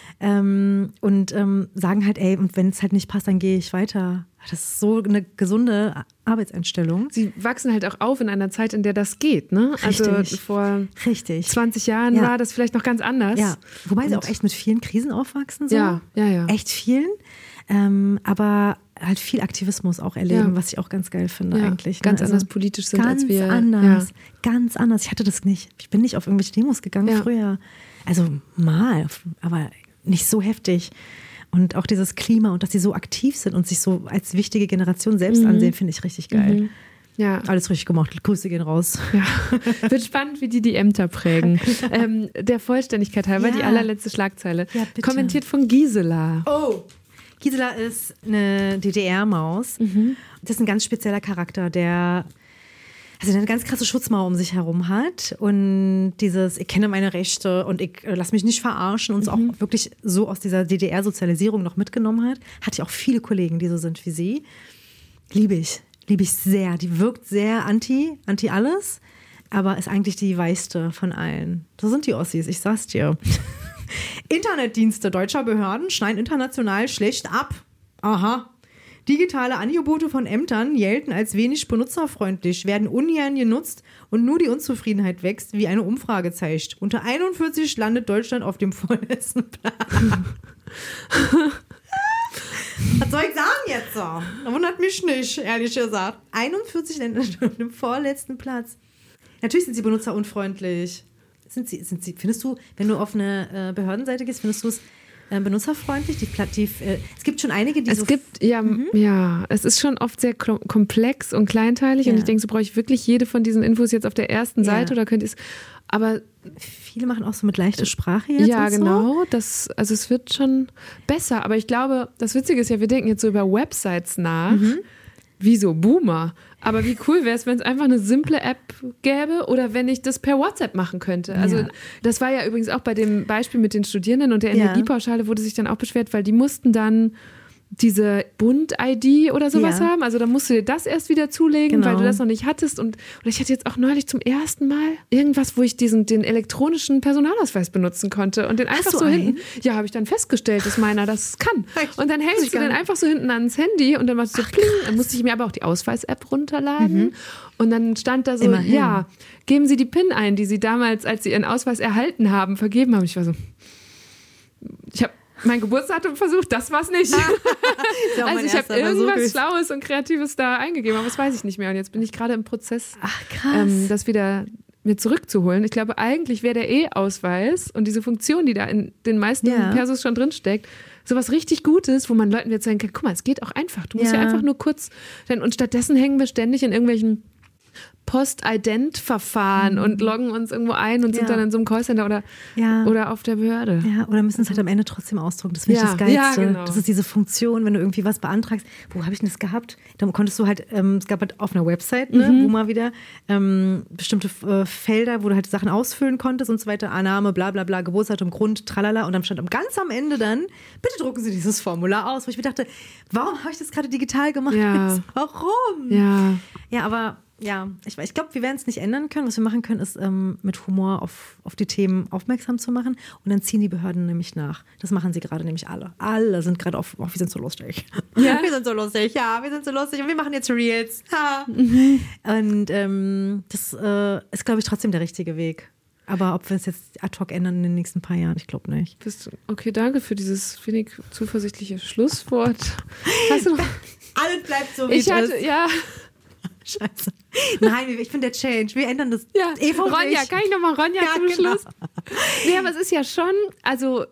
Ähm, und ähm, sagen halt, ey, und wenn es halt nicht passt, dann gehe ich weiter. Das ist so eine gesunde Arbeitseinstellung. Sie wachsen halt auch auf in einer Zeit, in der das geht, ne? Richtig. Also vor Richtig. zwanzig Jahren ja. war das vielleicht noch ganz anders. Ja, wobei und sie auch echt mit vielen Krisen aufwachsen. So. Ja, ja, ja. Echt vielen. Ähm, aber halt viel Aktivismus auch erleben, ja. was ich auch ganz geil finde ja, eigentlich. Ganz ne? anders also politisch sind ganz als wir. Anders, ja. ganz anders. Ich hatte das nicht. Ich bin nicht auf irgendwelche Demos gegangen ja. früher. Also mal, aber nicht so heftig. Und auch dieses Klima und dass sie so aktiv sind und sich so als wichtige Generation selbst mhm. ansehen, finde ich richtig geil. Mhm. Ja. Alles richtig gemacht. Grüße gehen raus. Ja. Wird spannend, wie die die Ämter prägen. ähm, der Vollständigkeit halber, ja. die allerletzte Schlagzeile. Ja, kommentiert von Gisela. Oh, Gisela ist eine D D R-Maus. Mhm. Das ist ein ganz spezieller Charakter, der also eine ganz krasse Schutzmauer um sich herum hat und dieses, ich kenne meine Rechte und ich äh, lass mich nicht verarschen und so mhm. auch wirklich so aus dieser D D R-Sozialisierung noch mitgenommen hat. Hatte ich auch viele Kollegen, die so sind wie sie. Liebe ich, liebe ich sehr. Die wirkt sehr anti, anti alles, aber ist eigentlich die weichste von allen. Das sind die Ossis, ich sag's dir. Internetdienste deutscher Behörden schneiden international schlecht ab. Aha. Digitale Angebote von Ämtern gelten als wenig benutzerfreundlich, werden ungern genutzt und nur die Unzufriedenheit wächst, wie eine Umfrage zeigt. Unter einundvierzig landet Deutschland auf dem vorletzten Platz. Was soll ich sagen jetzt so? Das wundert mich nicht, ehrlich gesagt. einundvierzig Länder auf dem vorletzten Platz. Natürlich sind sie benutzerunfreundlich. Sind sie, sind sie, findest du, wenn du auf eine äh, Behördenseite gehst, findest du es äh, benutzerfreundlich? Die, die, äh, es gibt schon einige, die es so... gibt, ja, mhm. ja, es ist schon oft sehr komplex und kleinteilig ja. und ich denke, so brauche ich wirklich jede von diesen Infos jetzt auf der ersten ja. Seite oder könnt ihr es, aber... Viele machen auch so mit leichter Sprache jetzt Ja, und so. genau, das, also es wird schon besser, aber ich glaube, das Witzige ist ja, wir denken jetzt so über Websites nach, mhm. wie so Boomer. Aber wie cool wäre es, wenn es einfach eine simple App gäbe oder wenn ich das per WhatsApp machen könnte. Also ja. das war ja übrigens auch bei dem Beispiel mit den Studierenden und der Energiepauschale wurde sich dann auch beschwert, weil die mussten dann diese Bund-I D oder sowas Ja. haben. Also da musst du dir das erst wieder zulegen, Genau. weil du das noch nicht hattest. Und, und ich hatte jetzt auch neulich zum ersten Mal irgendwas, wo ich diesen den elektronischen Personalausweis benutzen konnte und den einfach du so einen? hinten. Ja, habe ich dann festgestellt, dass meiner das kann. Echt? Und dann Wusste hängst ich du gar den nicht. einfach so hinten ans Handy und dann machst du so pling. Dann musste ich mir aber auch die Ausweis-App runterladen. Und dann stand da so, Immerhin. ja, geben Sie die PIN ein, die Sie damals, als Sie Ihren Ausweis erhalten haben, vergeben haben. Ich war so, ich habe mein Geburtsdatum versucht, das war's nicht. Ist ja auch Also mein ich habe erster Versuch irgendwas gewesen. Schlaues und Kreatives da eingegeben, aber das weiß ich nicht mehr. Und jetzt bin ich gerade im Prozess, Ach, krass. ähm, das wieder mir zurückzuholen. Ich glaube, eigentlich wäre der E-Ausweis und diese Funktion, die da in den meisten Ja. Persos schon drinsteckt, sowas richtig Gutes, wo man Leuten jetzt sagen kann, guck mal, es geht auch einfach. Du musst ja, Ja. einfach nur kurz. Und stattdessen hängen wir ständig in irgendwelchen Post-Ident-Verfahren und loggen uns irgendwo ein und sind Ja. dann in so einem Callcenter oder, Ja. oder auf der Behörde. Ja, oder müssen es halt am Ende trotzdem ausdrucken. Das finde Ja, ich das Geilste. ja, genau. Das ist diese Funktion, wenn du irgendwie was beantragst. Wo habe ich denn das gehabt? Da konntest du halt, ähm, es gab halt auf einer Website, ne, Mhm. wo mal wieder ähm, bestimmte äh, Felder, wo du halt Sachen ausfüllen konntest und so weiter. Annahme, bla bla bla, Geburtsdatum, Grund, tralala. Und dann stand am ganz am Ende dann, bitte drucken Sie dieses Formular aus. Wo ich mir dachte, warum habe ich das gerade digital gemacht? Ja. Warum? Ja. Ja, aber ja, ich, ich glaube, wir werden es nicht ändern können. Was wir machen können, ist ähm, mit Humor auf, auf die Themen aufmerksam zu machen. Und dann ziehen die Behörden nämlich nach. Das machen sie gerade nämlich alle. Alle sind gerade auf, oh, wir sind so lustig. Ja. Wir sind so lustig, ja, wir sind so lustig. Und wir machen jetzt Reels. Ha. Und ähm, das äh, ist, glaube ich, trotzdem der richtige Weg. Aber ob wir es jetzt ad hoc ändern in den nächsten paar Jahren, ich glaube nicht. Bist du, okay, danke für dieses wenig zuversichtliche Schlusswort. Hast du noch? Alles bleibt so, wie Ich es hatte, ist. ja, Scheiße. Nein, ich finde der Change. Wir ändern das. ja. Eva und Ronja, ich. kann ich nochmal Ronja Ja, zum genau. Schluss? Nee, aber es ist ja schon, also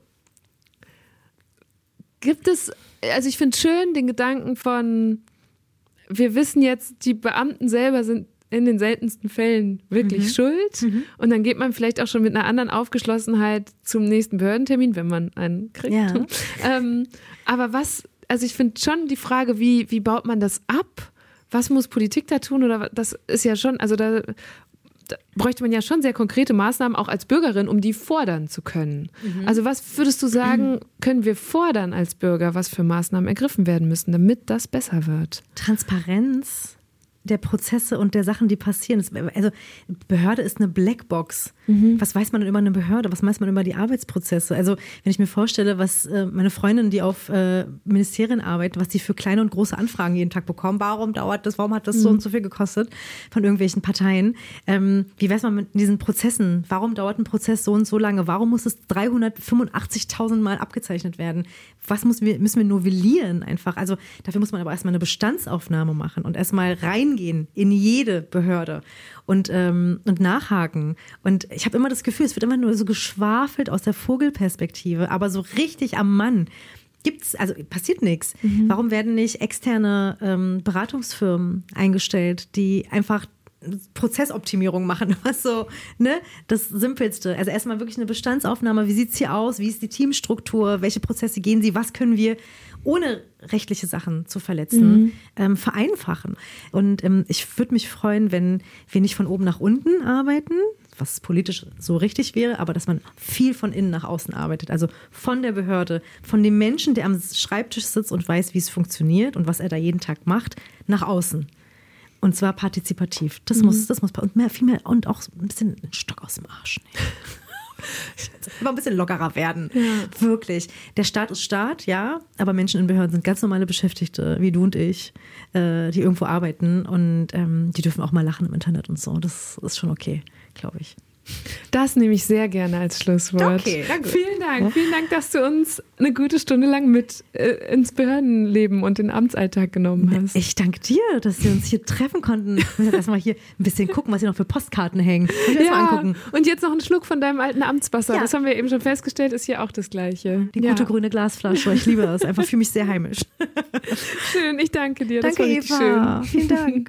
gibt es, also ich finde schön den Gedanken von, wir wissen jetzt, die Beamten selber sind in den seltensten Fällen wirklich Mhm. schuld. Und dann geht man vielleicht auch schon mit einer anderen Aufgeschlossenheit zum nächsten Behördentermin, wenn man einen kriegt. Ja. ähm, aber was, also ich finde schon die Frage, wie, wie baut man das ab? Was muss Politik da tun? Oder das ist ja schon, also da, da bräuchte man ja schon sehr konkrete Maßnahmen auch als Bürgerin, um die fordern zu können. Also was würdest du sagen, können wir fordern als Bürger, was für Maßnahmen ergriffen werden müssen, damit das besser wird? Transparenz der Prozesse und der Sachen, die passieren. Das, also Behörde ist eine Blackbox. Was weiß man denn über eine Behörde? Was weiß man über die Arbeitsprozesse? Also wenn ich mir vorstelle, was äh, meine Freundinnen, die auf äh, Ministerien arbeiten, was die für kleine und große Anfragen jeden Tag bekommen, warum dauert das, warum hat das so und so viel gekostet von irgendwelchen Parteien? Ähm, wie weiß man mit diesen Prozessen? Warum dauert ein Prozess so und so lange? Warum muss es dreihundertfünfundachtzigtausend Mal abgezeichnet werden? Was müssen wir, müssen wir novellieren einfach? Also dafür muss man aber erstmal eine Bestandsaufnahme machen und erstmal reingehen in jede Behörde und, ähm, und nachhaken. Und ich habe immer das Gefühl, es wird immer nur so geschwafelt aus der Vogelperspektive, aber so richtig am Mann. Gibt's, also passiert nichts. Warum werden nicht externe ähm, Beratungsfirmen eingestellt, die einfach Prozessoptimierung machen, was so, ne, das Simpelste. Also erstmal wirklich eine Bestandsaufnahme, wie sieht's hier aus, wie ist die Teamstruktur, welche Prozesse gehen sie, was können wir, ohne rechtliche Sachen zu verletzen, mhm. ähm, vereinfachen. Und ähm, ich würde mich freuen, wenn wir nicht von oben nach unten arbeiten, was politisch so richtig wäre, aber dass man viel von innen nach außen arbeitet. Also von der Behörde, von dem Menschen, der am Schreibtisch sitzt und weiß, wie es funktioniert und was er da jeden Tag macht, nach außen. Und zwar partizipativ. Das mhm. muss, das muss, und mehr, viel mehr, und auch ein bisschen einen Stock aus dem Arsch nehmen. Immer ein bisschen lockerer werden. Ja. Wirklich. Der Staat ist Staat, ja, aber Menschen in Behörden sind ganz normale Beschäftigte, wie du und ich, äh, die irgendwo arbeiten und ähm, die dürfen auch mal lachen im Internet und so. Das ist schon okay, glaube ich. Das nehme ich sehr gerne als Schlusswort. Okay, danke. Vielen Dank. Vielen Dank, dass du uns eine gute Stunde lang mit äh, ins Behördenleben und den Amtsalltag genommen hast. Ich danke dir, dass wir uns hier treffen konnten. Ich muss jetzt erstmal hier ein bisschen gucken, was hier noch für Postkarten hängen. Ich will ja, mal angucken. Und jetzt noch einen Schluck von deinem alten Amtswasser. Ja. Das haben wir eben schon festgestellt, ist hier auch das Gleiche. Die ja. gute grüne Glasflasche. Ich liebe das. Einfach fühle mich sehr heimisch. Schön, ich danke dir. Das Danke, war richtig Eva. schön. Vielen Dank.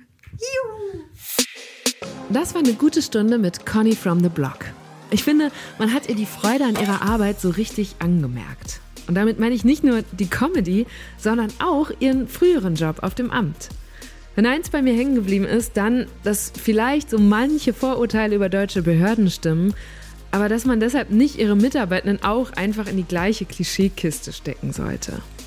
Das war eine gute Stunde mit Conny from the Block. Ich finde, man hat ihr die Freude an ihrer Arbeit so richtig angemerkt. Und damit meine ich nicht nur die Comedy, sondern auch ihren früheren Job auf dem Amt. Wenn eins bei mir hängen geblieben ist, dann, dass vielleicht so manche Vorurteile über deutsche Behörden stimmen, aber dass man deshalb nicht ihre Mitarbeitenden auch einfach in die gleiche Klischeekiste stecken sollte.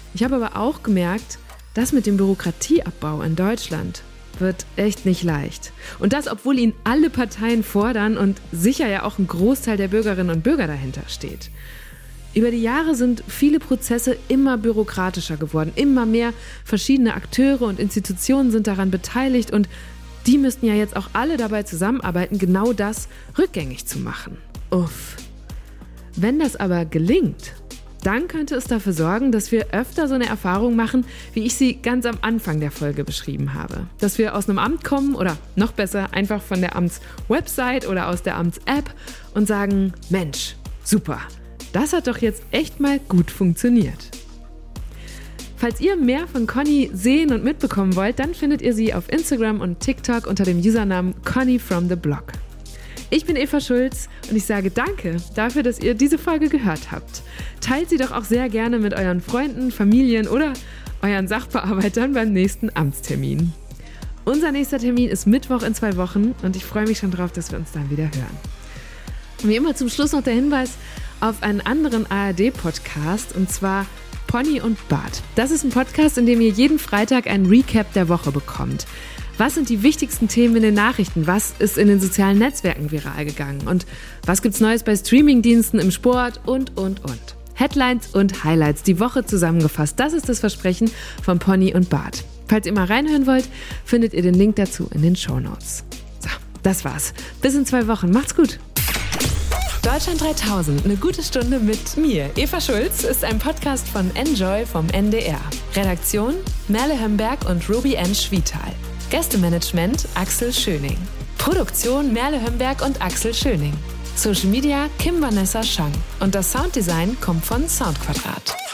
Ich habe aber auch gemerkt, das mit dem Bürokratieabbau in Deutschland wird echt nicht leicht. Und das, obwohl ihn alle Parteien fordern und sicher ja auch ein Großteil der Bürgerinnen und Bürger dahinter steht. Über die Jahre sind viele Prozesse immer bürokratischer geworden. Immer mehr verschiedene Akteure und Institutionen sind daran beteiligt und die müssten ja jetzt auch alle dabei zusammenarbeiten, genau das rückgängig zu machen. Uff. Wenn das aber gelingt, dann könnte es dafür sorgen, dass wir öfter so eine Erfahrung machen, wie ich sie ganz am Anfang der Folge beschrieben habe. Dass wir aus einem Amt kommen oder noch besser einfach von der Amtswebsite oder aus der Amts-App und sagen, Mensch, super, das hat doch jetzt echt mal gut funktioniert. Falls ihr mehr von Conny sehen und mitbekommen wollt, dann findet ihr sie auf Instagram und TikTok unter dem Usernamen Conny from the Blog. Ich bin Eva Schulz und ich sage danke dafür, dass ihr diese Folge gehört habt. Teilt sie doch auch sehr gerne mit euren Freunden, Familien oder euren Sachbearbeitern beim nächsten Amtstermin. Unser nächster Termin ist Mittwoch in zwei Wochen und ich freue mich schon drauf, dass wir uns dann wieder hören. Und wie immer zum Schluss noch der Hinweis auf einen anderen A R D-Podcast und zwar Pony und Bart. Das ist ein Podcast, in dem ihr jeden Freitag einen Recap der Woche bekommt. Was sind die wichtigsten Themen in den Nachrichten? Was ist in den sozialen Netzwerken viral gegangen? Und was gibt's Neues bei Streamingdiensten, im Sport und, und, und. Headlines und Highlights, die Woche zusammengefasst. Das ist das Versprechen von Pony und Bart. Falls ihr mal reinhören wollt, findet ihr den Link dazu in den Shownotes. So, das war's. Bis in zwei Wochen. Macht's gut. Deutschland dreitausend, eine gute Stunde mit mir, Eva Schulz, ist ein Podcast von Enjoy vom N D R. Redaktion Merle Hömberg und Ruby Ann Schwietal. Gästemanagement Axel Schöning. Produktion Merle Hömberg und Axel Schöning. Social Media Kim Vanessa Schang. Und das Sounddesign kommt von Soundquadrat.